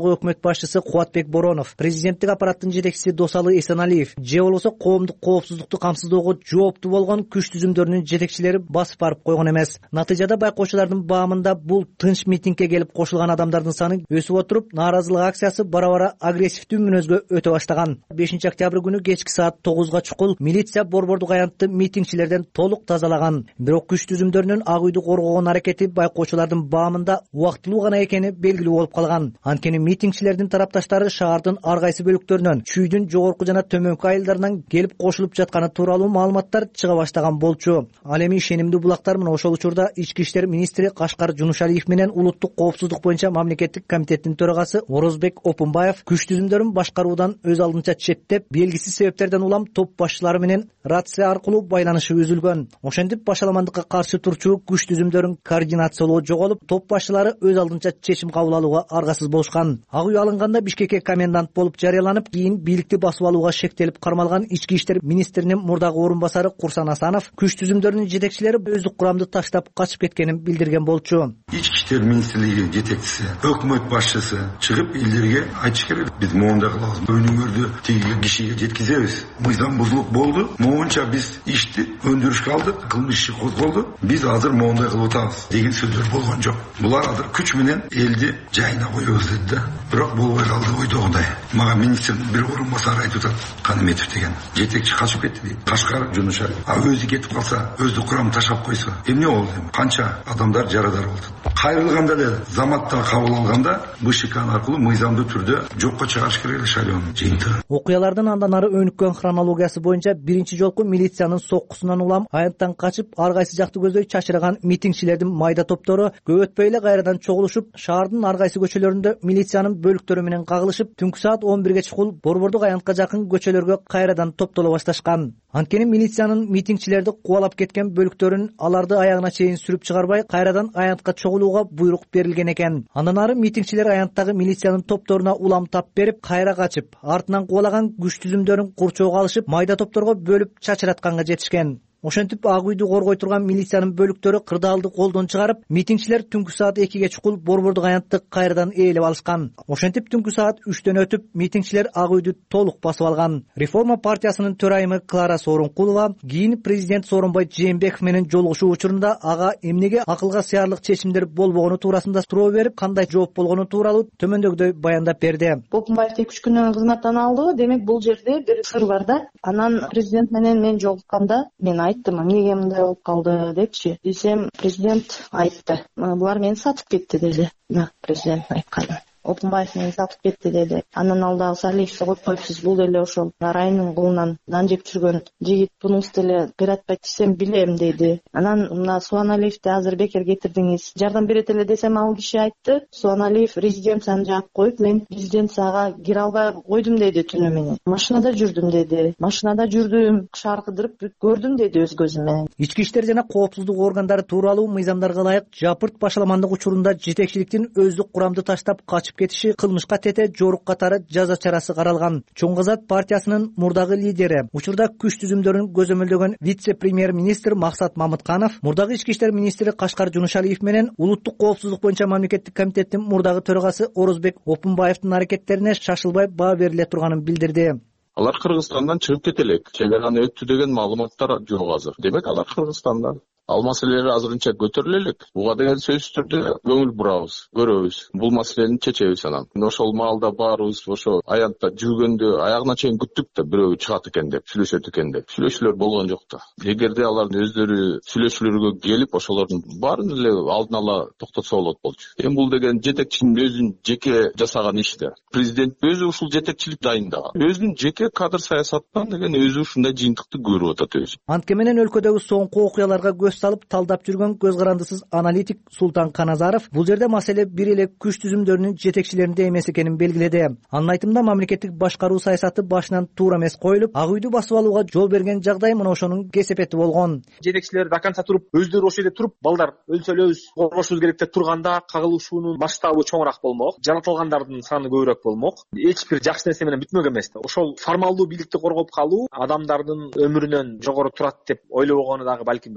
башчысы Кубатбек Боронов, президенттик аппараттын жетекчиси Досалы Эсеналиев же болбосо коомдук коопсуздукту камсыздоого жооптуу болгон күч түзүмдөрүнүн жетекчилери басып барып койгон эмес. Натыйжада байкоочулардын баамында бул тынч митингге келип кошулган адамдардын саны өсүп отуруп, нааразылык акциясы бара-бара агрессивдүү мүнөзгө өтө баштаган. 5-октябрь күнү кечки саат 9-га чукул милиция Борбордук аянтты митингчилерден толук тазалаган. Бирок күч түзүмдөрүнүн ак үйдү коргогон аракети байкоочулардын баамында убактылуу гана экени белгилүү болуп калган. Анткени митингчилердин тарапташтары шаардын ар кайсы бөлүктөрүнөн, чүйдүн жогорку жана төмөнкү айылдарынан келип кошулуп жатканы тууралуу маалыматтар чыга баштаган болчу. Ал эми ишенимдүү булактар менен ошол учурда Ички иштер министри Кашкар Жунушалиев менен улуттук коопсуздук боюнча мамлекеттик комитеттин төрагасы Орозбек Опунбаев күч түзүмдөрүн башкаруудан өз алдынча четтеп, белгисиз себептерден улам топ башчылары менен рация аркылуу байланышы үзүлгөн. Ошентип башаламандыкка каршы турчу күч түзүмдөрүн координациялоо жоголуп, топ башчылары өз алдынча чечим кабыл алууга аргасыз болушкан. Ак үй алынганда Бишкекке комендант болуп жарыяланып, кийин бийликти басып алууга шектелип кармалган Ички иштер министринин мурдагы орун басары Курсан Асанов күч түзүмдөрүнүн жетекчилери өздүк курамды таштап качып кеткенин билдирген болчу. Ички иштер министрлиги жетекчиси, өкмөт башчысы чыгып элдерге айтыш керек. Биз моундай кылабыз, өнүгөрдү тиги кишиге жеткизебиз. Мыйзам бузулуп болду. Моунча биз ишти өндүрүшкө алдык, кылмыш иши козголду. Биз азыр моундай кылып атабыз деген сөздөр болгон жок. Булар азыр күч менен элди жайына коебуз деди да. Бирок болбой калды ойдогудай. Мага министрдин бир орун басары айтып атат, Каныметов деген. Жетекчи качып кетти дейт. Кашкар Жунушалиев. Өзү кетип калса, өздүк курамын таштап койсо, эмне болду? Канча адамдар жарадар болду. Кайрылганда эле заматта кабыл алганда БШК аркылуу мыйзамдуу түрдө жокко чыгарыш керек эле шайлоонун жыйынтыгын. Окуялардын андан ары өнүккөн хронологиясы боюнча биринчи жолку милициянын соккусунан улам аянттан качып, ар кайсы жакты көздөй чачыраган митингчилердин майда топтору көп өтпөй эле кайрадан чогулушуп, шаардын ар кайсы көчөлөрүндө милициянын бөлүктөрү менен кагылышып, түнкү саат 11ге чукул Борбордук аянтка жакын көчөлөргө кайрадан топтоло башташкан. Анткени милициянын митингчилерди кубалап кеткен бөлүктөрүн аларды аягына чейин сүрүп чыгарбай, кайрадан аянтка чогулууга буйрук берилген экен. Андан ары митингчилер аянттагы милициянын топторуна улам тап берип, кайра качып, артынан кубалаган күч түзүмдөрүн курчоого алышып, майда топторго бөлүп чачыратканга жетишкен. Ошентип ак үйдү коргой турган милициянын бөлүктөрү кырдаалды колдон чыгарып, митингчилер түнкү саат 2ге чукул Борбордук аянтты кайрадан ээлеп алышкан. Ошентип түнкү саат 3төн өтүп, митингчилер ак үйдү толук басып алган. Реформа партиясынын төрайымы Клара Сооронкулова кийин президент Сооронбай Жээнбеков менен жолугушуу учурунда ага эмнеге акылга сыярлык чечимдер болбогону туурасында суроо берип, кандай жооп болгону тууралуу төмөндөгүдөй баяндап берди. Опунбаевди 2 күнөн кызматтан алды. Демек бул жерде бир сыр бар да. Анан президент менен мен жолукканда мен айттым, эмнеге мындай болуп калды депчи. Десем, президент айтты. Булар мени сатып кетти деди. Президент айтканы. Опунбаев мени сатып кетти деди. Андан алдагы Салиевди коюп коюпсуз, бул деле ошол районун кулунан нан жеп жүргөн жигит, бунуңуз деле кыйратпайт десем, билем деди. Анан мына Суаналиевди азыр бекер кетирдиңиз, жардам берет эле десем, ал киши айтты, Суаналиев резиденцияны жаап коюп, мен резиденцияга кире албай койдум деди түнү менен. Машинада жүрдүм деди. Машинада жүрдүм, шаар кыдырып көрдүм деди өз көзүм менен. Ички иштер жана коопсуздук органдары тууралуу мыйзамдарга ылайык жапырт башаламандык учурунда жетекчиликтин өздүк курамды таштап качып кетиши кылмышка тете жорук катары жаза чарасы каралган. Чоң Азат партиясынын мурдагы лидери, учурда күч түзүмдөрүн көзөмөлдөгөн вице-премьер-министр Максат Мамытканов, мурдагы ички иштер министри Кашкар Жунушалиев менен улуттук коопсуздук боюнча мамлекеттик комитеттин мурдагы төрагасы Орозбек Опунбаевдин аракеттерине шашылбай баа бериле турганын билдирди. Алар Кыргызстандан чыгып кете элек. Чек араны өттү деген маалыматтар жок азыр. Демек алар Кыргызстанда. Ал маселелер азырынча көтөрүлө элек. Буга деген сөзсүз түрдө көңүл бурабыз, көрөбүз. Бул маселени чечебиз анан. Ошол маалда баарыбыз ошо аянтта жүргөндө аягына чейин күттүк да, бирөө чыгат экен деп, сүйлөшөт экен деп. Сүйлөшүүлөр болгон жок да. Эгерде алардын өздөрү сүйлөшүүлөргө келип, ошолордун баарын эле алдын ала токтотсо болот болчу. Эми бул деген жетекчинин өзүнүн жеке жасаган иши да. Президент өзү ушул жетекчилик дайындаган. Өзүнүн жеке кадр саясаттан деген өзү ушундай жыйынтыкты көрүп атат өзү. Антке менен өлкөдөгү соңку окуяларга салып талдап жүргөн көз карандысыз аналитик Султан Каназаров бул жерде маселе бир эле күч түзүмдөрүнүн жетекчилеринде эмес экенин белгиледи. Анын айтымында мамлекеттик башкаруу саясаты башынан туура эмес коюлуп, ак үйдү басып алууга жол берген жагдай мына ошонун кесепети болгон. Жетекчилер до конца туруп, өздөрү ошол жерде туруп, балдар өлсө элебиз, коргошубуз керек деп турганда кагылышуунун масштабы чоңураак болмок, жаратылгандардын саны көбүрөөк болмок. Эч бир жакшы нерсе менен бүтмөк эмес да. Ошол формалдуу бийликти коргоп калуу адамдардын өмүрүнөн жогору турат деп ойлобогону дагы балким бир жакшы нерсе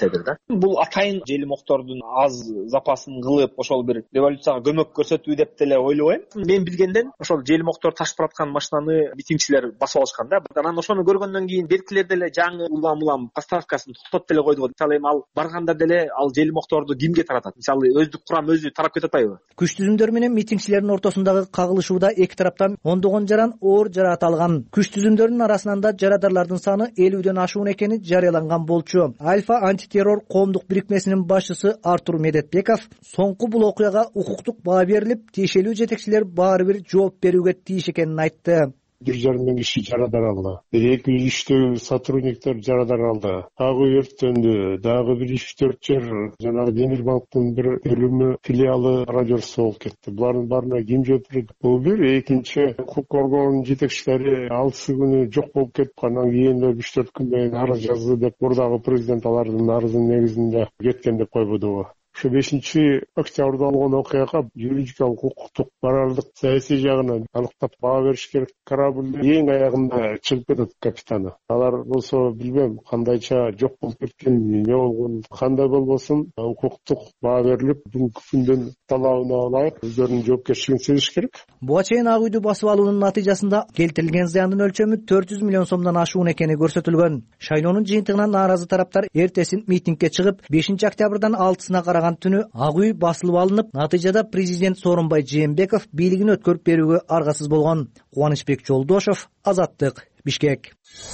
электедир да. Бул атайын желимоктордун аз запасын кылып ошол бир революцияга көмөк көрсөтүү деп деле ойлобойм. Мен билгенден ошол желимоктор ташып бараткан машинаны митингчилер басып алышкан да. Анан ошону көргөндөн кийин беркилер деле жаңы улам поставкасын токтотуп деле койду. Мисалы эми ал барганда деле ал желимокторду кимге таратат? Мисалы өздүк курам өзү тарап кетип атпайбы? Күч түзүмдөр менен митингчилердин ортосундагы кагылышууда эки тараптан ондогон жаран оор жараат алган. Күч түзүмдөрдүн арасынан да жарадарлардын саны 50ден ашуун экени жарыяланган болчу. Альфа антитеррор коомдук бирикмесинин башчысы Артур Медетбеков соңку бул окуяга укуктук баа берилип, тиешелүү жетекчилер баары бир жооп берүүгө тийиш экенин айтты. 1,5 миң киши жарадар алды. 203 сотрудниктер жарадар алды. Ак үй өрттөндү. Дагы бир 3-4 жер жанагы Демир банктын бир бөлүмү филиалы радиосу болуп кетти. Булардын баарына ким жооп берет? Бул бир. Экинчи, укук коргоонун жетекчилери алсы күнү жок болуп кетип, анан кийин 3-4 күндөн арыз жазды деп мурдагы президент алардын арызынын негизинде кеткен деп койбодубу? 5 октябрда болгон окуяга юридикалык, укуктук, моралдык, саясий жагынан аныктап баа бериш керек. Кораблдын эң аягында чыгып кетет капитаны. Алар болсо билбем кандайча жок болуп кеткен, эмне болгон, кандай болбосун укуктук баа берилип, бүгүнкү күндөн талабына ылайык өздөрүнүн жоопкерчилигин сезиш керек. Буга чейин Ак үйдү басып алуунун натыйжасында келтирилген зыяндын өлчөмү 400 миллион сомдон ашуун экени көрсөтүлгөн. Шайлоонун жыйынтыгынан нааразы тараптар эртесин митингге чыгып, 5 октябрдан 6-сына караган түнү Ак үй басылып алынып, натыйжада президент Сооронбай Жээнбеков бийлигин өткөрүп берүүгө аргасыз болгон. Кубанычбек Жолдошов, Азаттык, Бишкек.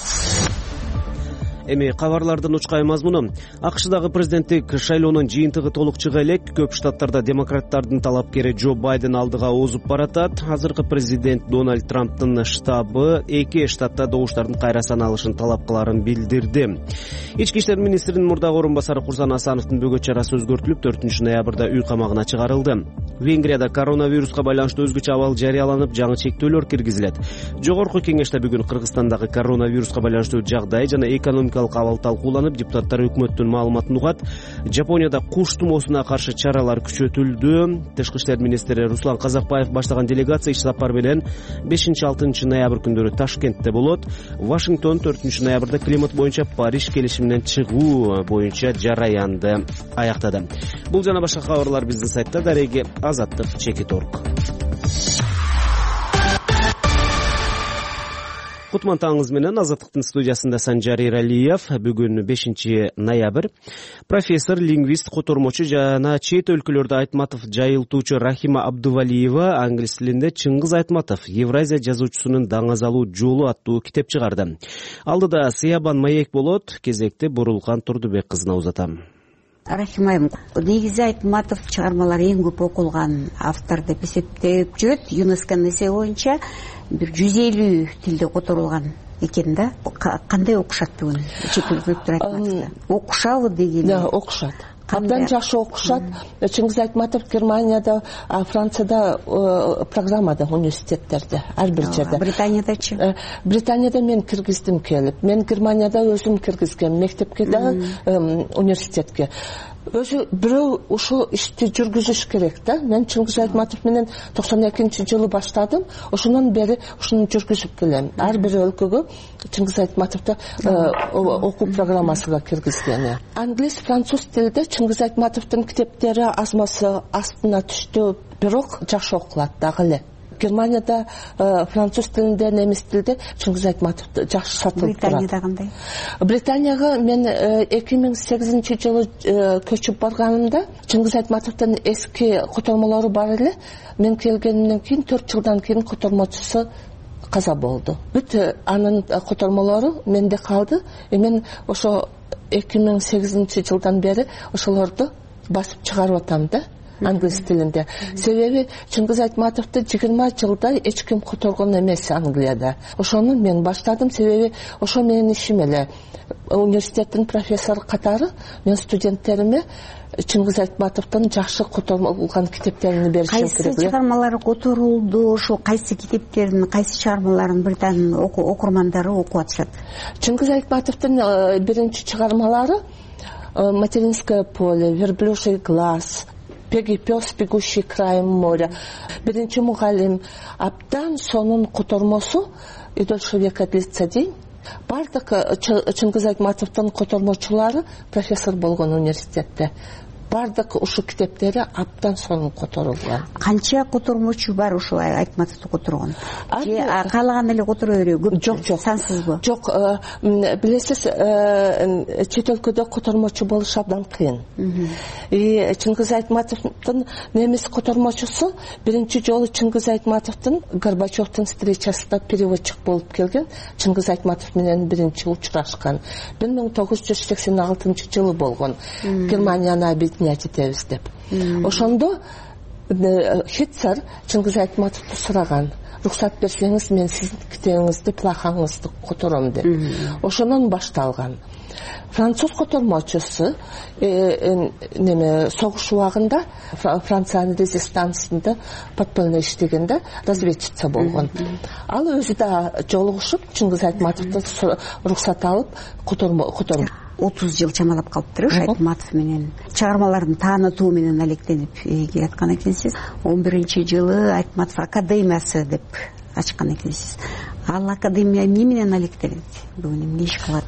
Эми кабарлардын учкай мазмуну. АКШдагы президенттик шайлоонун жыйынтыгы толук чыга элек. Көп штаттарда демократтардын талапкери Джо Байден алдыга озуп баратат. Азыркы президент Дональд Трамптын штабы 2 штатта добуштардын кайра саналышын талап кыларын билдирди. Ички иштер министринин мурдагы орун басары Курсан Асановдун бөгөт чарасы өзгөртүлүп, 4 ноябрда үй камагына чыгарылды. Венгрияда коронавируска байланыштуу өзгөчө абал жарыяланып, жаңы чектөөлөр киргизилет. Жогорку кеңеште бүгүн Кыргызстандагы коронавируска байланыштуу жагдай жана экономикалык абал талкууланып, депутаттар өкмөттүн маалыматын угат. Жапонияда куш тумоосуна каршы чаралар күчөтүлдү. Тышкы иштер министри Руслан Казакбаев баштаган делегация иш сапар менен 5-6 ноябрь күндөрү Ташкентте болот. Вашингтон 4 ноябрда климат боюнча Париж келишиминен чыгуу боюнча жараянды аяктады. Бул жана башка кабарлар биздин сайтта. Дареги Азаттык Чекит.орг. Кутман таңыңыз менен Азаттыктын студиясында Санжар Иралиев. Бүгүн 5 ноябрь. Профессор, лингвист, котормочу жана чет өлкөлөрдө Айтматов жайылтуучу Рахима Абдувалиева англис тилинде Чыңгыз Айтматов Евразия жазуучусунун даңазалуу жолу аттуу китеп чыгарды. Алдыда Сыябан маек болот. Кезекте Бурулкан Турдубек кызына узатам. Рахима айым, негизи Айтматов чыгармалары эң көп окулган автор деп эсептеп жүрөт. ЮНЕСКОнун эсеби боюнча бир 150 тилде которулган экен да. Кандай окушат бүгүн чет өлкөлүктөр Айтматовду? Окушабы дегени? Да, окушат. Абдан жакшы окушат. Чыңгыз Айтматов Германияда, Францияда программада, университеттерде, ар бир жерде. Британиядачы? Британияда мен киргиздим келип. Мен Германияда өзүм киргизгем, мектепке да, университетке. Өзү бирөө ушул ишти жүргүзүш керек да. Мен Чыңгыз Айтматов менен 92-жылы баштадым. Ошондон бери ушуну жүргүзүп келем. Ар бир өлкөгө Чыңгыз Айтматовду окуу программасына киргизген. Англис, француз тилде Чыңгыз Айтматовдун китептери азмасы астына түштү, бирок жакшы окулат дагы эле. Германияда француз тилинде, немис тилинде Чыңгыз Айтматов жакшы сатылып турат. Британияда кандай? Британияга мен 2008-жылы көчүп барганымда Чыңгыз Айтматовдун эски котормолору бар эле. Мен келгенден кийин 4 жылдан кийин котормочусу каза болду. Бүт анын котормолору менде калды. Мен ошо 2008-жылдан бери ошолорду басып чыгарып атам да. Англис тилинде. Себеби Чыңгыз Айтматовду 20 жылда эч ким которгон эмес Англияда. Ошону мен баштадым, себеби ошо менин ишим эле. Университеттин профессору катары мен студенттериме Чыңгыз Айтматовдун жакшы которулган китептерин беришим керек. Кайсы чыгармалары которулду, ошо кайсы китептерин, кайсы чыгармаларын Британ окурмандары окуп атышат? Чыңгыз Айтматовдун биринчи чыгармалары «Материнское поле», «Верблюжий глаз», «Пеги пес, бегущий краем моря», «Биринчи мугалим», абдан сонун котормосу «И дольше века длится день», Бардык Чыңгыз Айтматовдун котормочулары профессор болгон университетте. Бардык ушу китептери абдан сонун которулган. Канча котормочу бар ушул Айтматовду которгон? Же каалаган эле которо береби? Көп жок, сансызбы? Жок, билесиз, чет өлкөдө котормочу болуш абдан кыйын. Чыңгыз Айтматовдун немис котормочусу биринчи жолу Чыңгыз Айтматовдун Горбачевдун встречасында переводчик болуп келген. Чыңгыз Айтматов менен биринчи учурашкан. 1986 жылы болгон. Германияны объединять этебиз деп. Ошондо Хитцер Чыңгыз Айтматовду сураган. Рухсат берсеңиз, мен сиздин китебиңизди, плахаңызды котором деп. Ошонон башталган. Француз котормочусу согуш убагында Франциянын резистансында подпольно иштегенде разведчица болгон. Ал өзү да жолугушуп Чыңгыз Айтматовду рухсат алып котормо 30 жыл чамалап калыптыр Айтматов менен чыгармаларын таанытуу менен алектенип келаткан экенсиз. 11-жылы Айтматов академиясы деп ачкан экенсиз. Ал академия эмне менен алектелет? Бүгүн эмне иш кылат?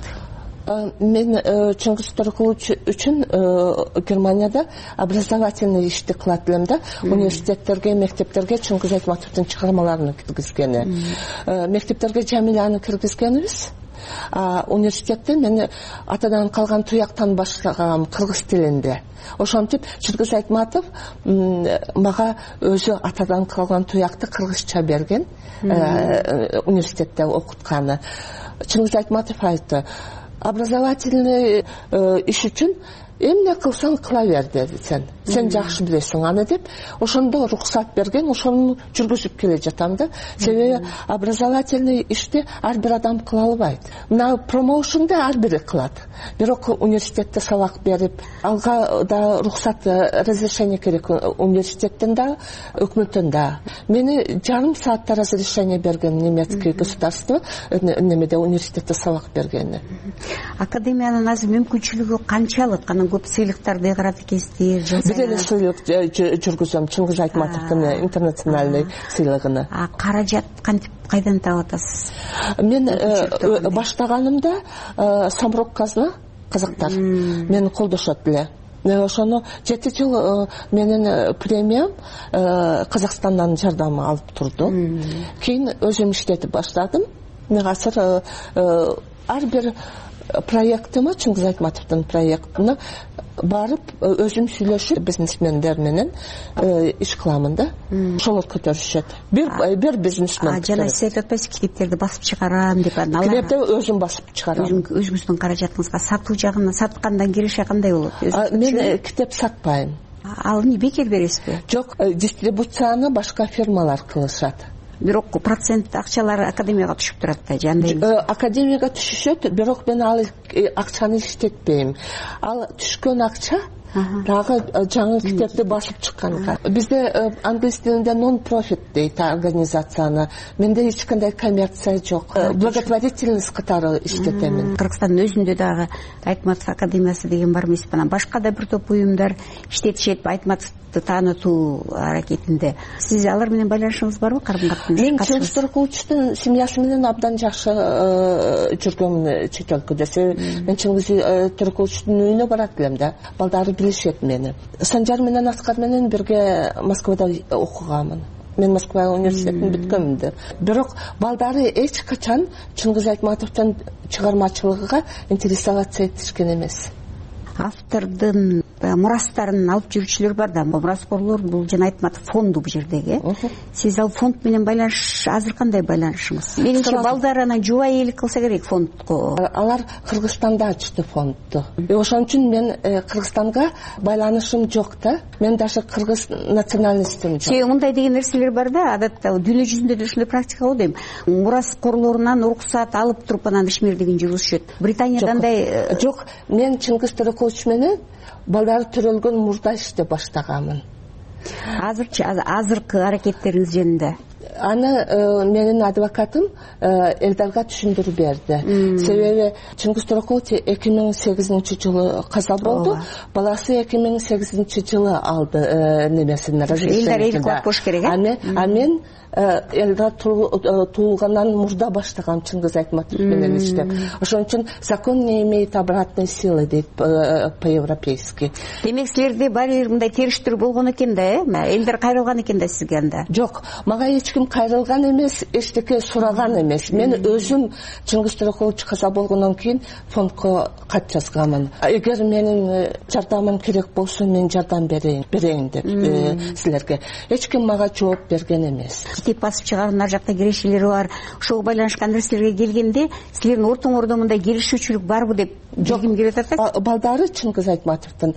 Мен Чыңгыз Торкулович үчүн Германияда образовательный ишти кылат элем да. Университеттерге, мектептерге Чыңгыз Айтматовдун чыгармаларын киргизгени. Мектептерге Жамиляны киргизгенбиз. Университетте мен атадан калган туяктан башлагам кыргыз тилинде. Ошентип Чыңгыз Айтматов мага өзү атадан калган туякты кыргызча берген, университетте окутканы. Чыңгыз Айтматов айтты: образовательный иш үчүн эмне кылсаң кыла бер деди сен жакшы билесиң аны деп. Ошондо рухсат берген, ошону жүргүзүп келе жатам да. Себеби образовательный ишти ар бир адам кыла албайт. Мына промоушнду ар бири кылат. Бирок университетте сабак берип, алга да рухсат, разрешение керек университеттен да, өкмөттөн да. Мени жарым саатта разрешение берген немецкий государство немеде университетте сабак бергени. Академиянын азыр мүмкүнчүлүгү канчалык? Көп сыйлыктарды карап экенсиздер. Бир эле сыйлык жүргүзөм, Чыңгыз Айтматовдун интернациональный сыйлыгын. Каражат кантип кайдан таап атасыз? Мен баштаганымда Самрок казна казактар мени колдошот эле. Ошону 7 жыл менин премиям Казакстандан жардам алып турду. Кийин өзүм иштетип баштадым. Мен азыр ар бир проектыма, Чыңгыз Айтматовдун проектына барып, өзүм сүйлөшүп, бизнесмендер менен иш кыламын да. Ошолор көтөрүшөт. Бир бизнесмен. Жана сиз айтып атпайсыз, китептерди басып чыгарам деп. Китепти өзүм басып чыгарам. Өзүңүздүн каражатыңызга сатуу жагына саткандан киреше кандай болот? Мен китеп сатпайм. Ал эмне, бекер бересизби? Жок, дистрибуцияны башка фирмалар кылышат. Бирок процент акчалары академияга түшүп турат да, жандай. Академияга түшүшөт, бирок мен ал акчаны иштетпейм. Ал түшкөн акча дагы жаңы китепти басып чыкканга. Бизде англис тилинде non-profit дейт организацияны. Менде эч кандай коммерция жок. Благотворительность катары иштетемин. Кыргызстандын өзүндө дагы Айтматов академиясы деген бар эмес, башка да бир топ уюмдар иштетишет Айтматовду таанытуу аракетинде. Сиз алар менен байланышыңыз барбы? Карым-катышыңыз? Мен Чыңгыз Торкуловичтун семьясы менен абдан жакшы жүргөм чет өлкөдө. Мен Чыңгыз Торкуловичтун үйүнө барат элем да. Балдары билишет мени. Санжар менен Аскар менен бирге Москвада окуганмын. Мен Москва университетин бүткөнмүн. Бирок балдары эч качан Чыңгыз Айтматовдун чыгармачылыгына интересоваться этишкен эмес. Автордун мурастарын алып жүрүүчүлөр бар да, мураскорлор, бул жана Айтматов фонду бул жердеги. Сиз ал фонд менен байланыш, азыр кандай байланышыңыз? Менимче балдар анан жубай ээлик кылса керек фондко. Алар Кыргызстанда ачты фондду. Ошон үчүн мен Кыргызстанга байланышым жок да. Мен даже кыргыз национальностьтум жок. Мындай деген нерселер бар да, адатта дүйнө жүзүндө да ушундай практика болот дейм. Мураскорлорунан уруксат алып туруп анан ишмердигин жүргүзүшөт. Британияда андай жок. Мен Чыңгыз Торкулович менен балдары төрөлгөн мурда иште баштаганмын. Азыркы аракеттериңиз жөнүндө аны менин адвокатым Элдарга түшүндүрүп берди. Себеби Чыңгыз Торокулов 2008-жылы каза болду. Баласы 2008-жылы алды немесин разрешениесин. Элдар элик болуш керек, Мен Элдар туулгандан мурда баштагам Чыңгыз Айтматов менен иштеп. Ошон үчүн закон не имеет обратной силы дейт по-европейски. Демек силерде баары мындай териштирүү болгон экен да, Элдар кайрылган экен да сизге анда? Жок, мага эч ким кайрылган эмес, эчтеке сураган эмес. Мен өзүм Чыңгыз Торокулович каза болгондон кийин фондко кат жазганмын. Эгер менин жардамым керек болсо, мен жардам берейин деп силерге. Эч ким мага жооп берген эмес. Китеп басып чыгарган ар жакта кирешелери бар. Ошого байланышкан нерселерге келгенде, силердин ортоңордо мындай келишүүчүлүк барбы деп жогим келип атат. Балдары Чыңгыз Айтматовдун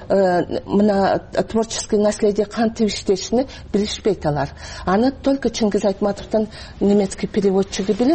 мына творческий наследие кантип иштешини билишпейт алар. Аны только Чыңгыз Айтматовдун немецкий переводчиги билет,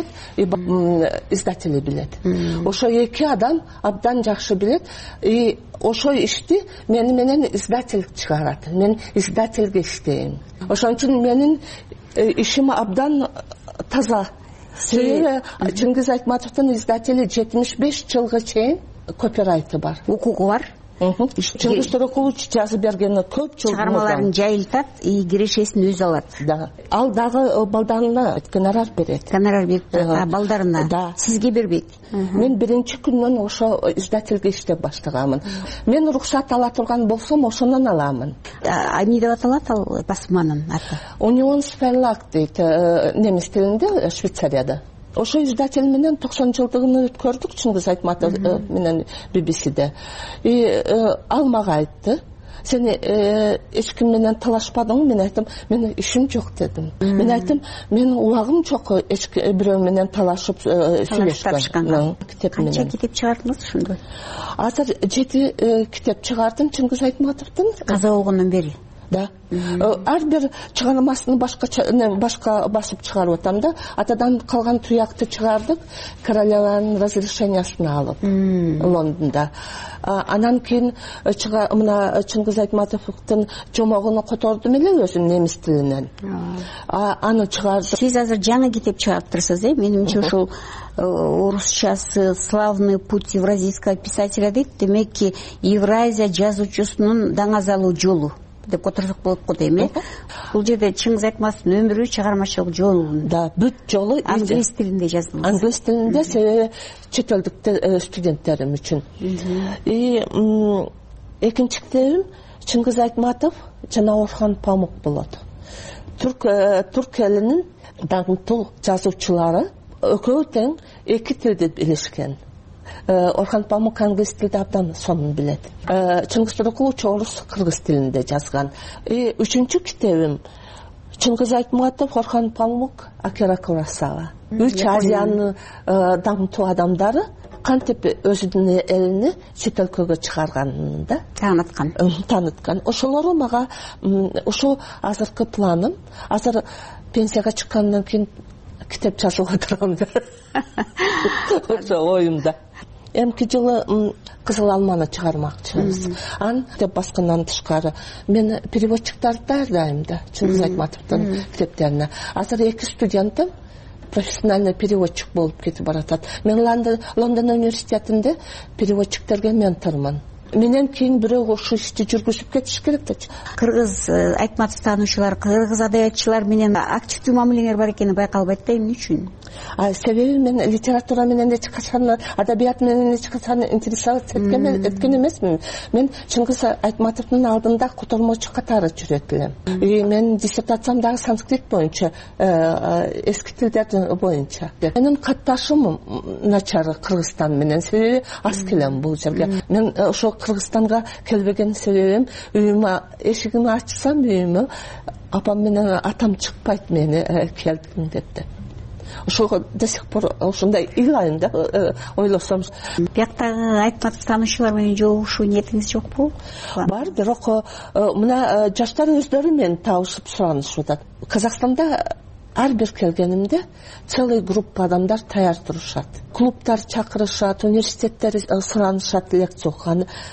издатели билет. Ошо эки адам абдан жакшы билет. И ошо ишти мени менен издатель чыгарат. Мен издательге иштейм. Ошон үчүн менин ишим абдан таза. Себеби Чыңгыз Айтматовдун издатели 75 жылга чейин копирайты бар. Укугу бар. Чыңгыз Торокулович жазып бергени көп жыл чыгармаларын жайылтат, кирешесин өзү алат. Да. Ал дагы балдарына гонорар берет. Гонорар берет, балдарына. Да. Сизге бербейт. Мен биринчи күндөн ошо издательге иштеп баштаганмын. Мен уруксат ала турган болсом, ошондон аламын. Эмне деп аталат ал басманын аты? Unionsverlag дейт немис тилинде, Швейцарияда. Ошо издатель менен 90 жылдыгын өткөрдүк Чыңгыз Айтматов менен BBC-де. И ал мага айтты: "Сен эч ким менен талашпадыңбы?" Мен айттым: "Менин ишим жок" дедим. Мен айттым: "Менин убагым жок эч бирөө менен талашып сүйлөшкөнгө." Канча китеп чыгардыңыз ошондо? Азыр 7 китеп чыгардым Чыңгыз Айтматовдун каза болгондон бери. Да. Ар бир чыгармасын башка басып чыгарып атам да. Атадан калган туякты чыгардык королеванын разрешениясын алып Лондонда. Анан кийин мына Чыңгыз Айтматовдун жомогуну котордум эле өзүм немис тилинен. Аны чыгардым. Сиз азыр жаңы китеп чыгарыптырсыз, менимче ошол орусчасы "Славный путь евразийского писателя" дейт. Демекки Евразия жазуучусунун даңазалуу жолу деп которсок болот го дейм, Бул жерде Чыңгыз Айтматовдун өмүрү, чыгармачылык жолу. Да, бүт жолу англис тилинде жаздыңыз. Англис тилинде, себеби чет элдик студенттерим үчүн. И экинчи китебим Чыңгыз Айтматов жана Орхан Памук болот. Түрк элинин даңктуу жазуучулары экөө тең эки тилди билишкен. Орхан Памук англис тилде абдан сонун билет. Чыңгыз Торокулович орус, кыргыз тилинде жазган. Үчүнчү китебим Чыңгыз Айтматов, Орхан Памук, Акира Куросава. Үч Азиянын даңктуу адамдары кантип өзүнүн элини чет өлкөгө чыгарганын да тааныткан. Ошолору мага ошо азыркы планым. Азыр пенсияга чыккандан кийин китеп жазып отурам да. Ошо оюмда. Эмки жылы Кызыл алманы чыгармакчыбыз. Аны китеп баскандан тышкары мен переводчиктарды даярдайм да, Чыңгыз Айтматовдун китептерине. Азыр 2 студентим профессиональный переводчик болуп кетип баратат. Мен Лондон университетинде переводчиктерге ментормун. Менен кийин бирөө ошо ишти жүргүзүп кетиш керек да. Кыргыз Айтматов таануучулар, кыргыз адабиятчылар менен активдүү мамилеңер бар экени байкалбайт да, эмне үчүн? Себеби мен литература менен эч качан, адабият менен эч качан интересоваться эткен эмесмин. Мен Чыңгыз Айтматовдун алдында котормочу катары жүрөт элем. Мен диссертациям дагы санскрит боюнча, эски тилдер боюнча. Менин катташым начар Кыргызстан менен, себеби аз келем бул жерге. Мен ошо Кыргызстанга келбеген себебим, үйүмө эшигимди ачсам үйүмө апам менен атам чыкпайт, мени келдиң депти. Ошого до сих пор ошондой ыйлайм да, ойлосом. Бияктагы Айтматов таануучулар менен жолугушуу ниетиңиз жокпу? Бар, бирок мына жаштар өздөрү менен табышып суранышып атат. Казакстанда ар бир келгенимде целый группа адамдар даяр турушат. Клубдар чакырышат, университеттер суранышат лекция окуганы.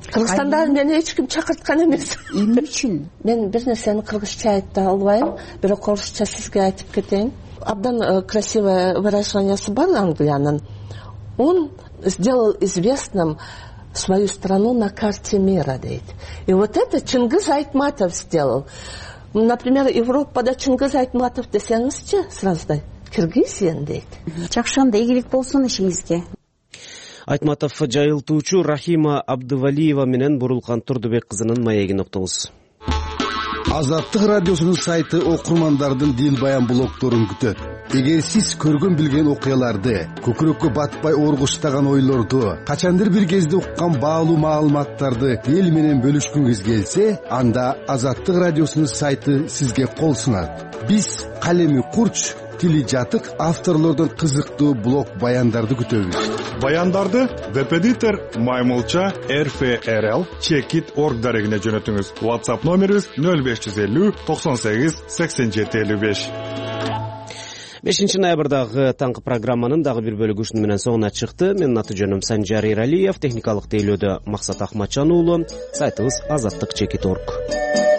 Кыргызстанда мени эч ким чакырткан эмес. Эмне үчүн? Мен бир нерсени кыргызча айта албайм, бирок орусча сизге айтып кетейин. Абдан красивое выражениясы бар Англиянын. Он сделал известным свою страну на карте мира, дейт. И вот это Чингиз Айтматов сделал. Например, Европада Чингиз Айтматов десеңизчи, сразу Киргизиян дейт. Жакшы, анда ийгилик болсун ишиңизге. Айтматов жайылтуучу Рахима Абдывалиева менен Бурулкан Турдубек кызынын маегин уктуңуз. Азаттык радиосунун сайты окурмандардын дин баян блогдорун күтөт. Эгер сиз көргөн билген окуяларды, көкүрөккө батпай оргуштаган ойлорду, качандыр бир кезде уккан баалуу маалыматтарды эл менен бөлүшкүңүз келсе, анда Азаттык радиосунун сайты сизге кол сунат. Биз калеми курч, тили жатык авторлордон кызыктуу блог баяндарды күтөбүз. Баяндарды веб-эдитор Маймылча RFRL Checkit.org дарегине жөнөтүңүз. WhatsApp номерибиз 0550 98 87 55. 5 ноябрдагы таңкы программанын дагы бир бөлүгү ушуну менен соңуна чыкты. Менин аты жөнүм Санжар Иралиев, техникалык тейлөөдө Максат Ахматжан уулу, сайтыбыз Азаттык Checkit.org.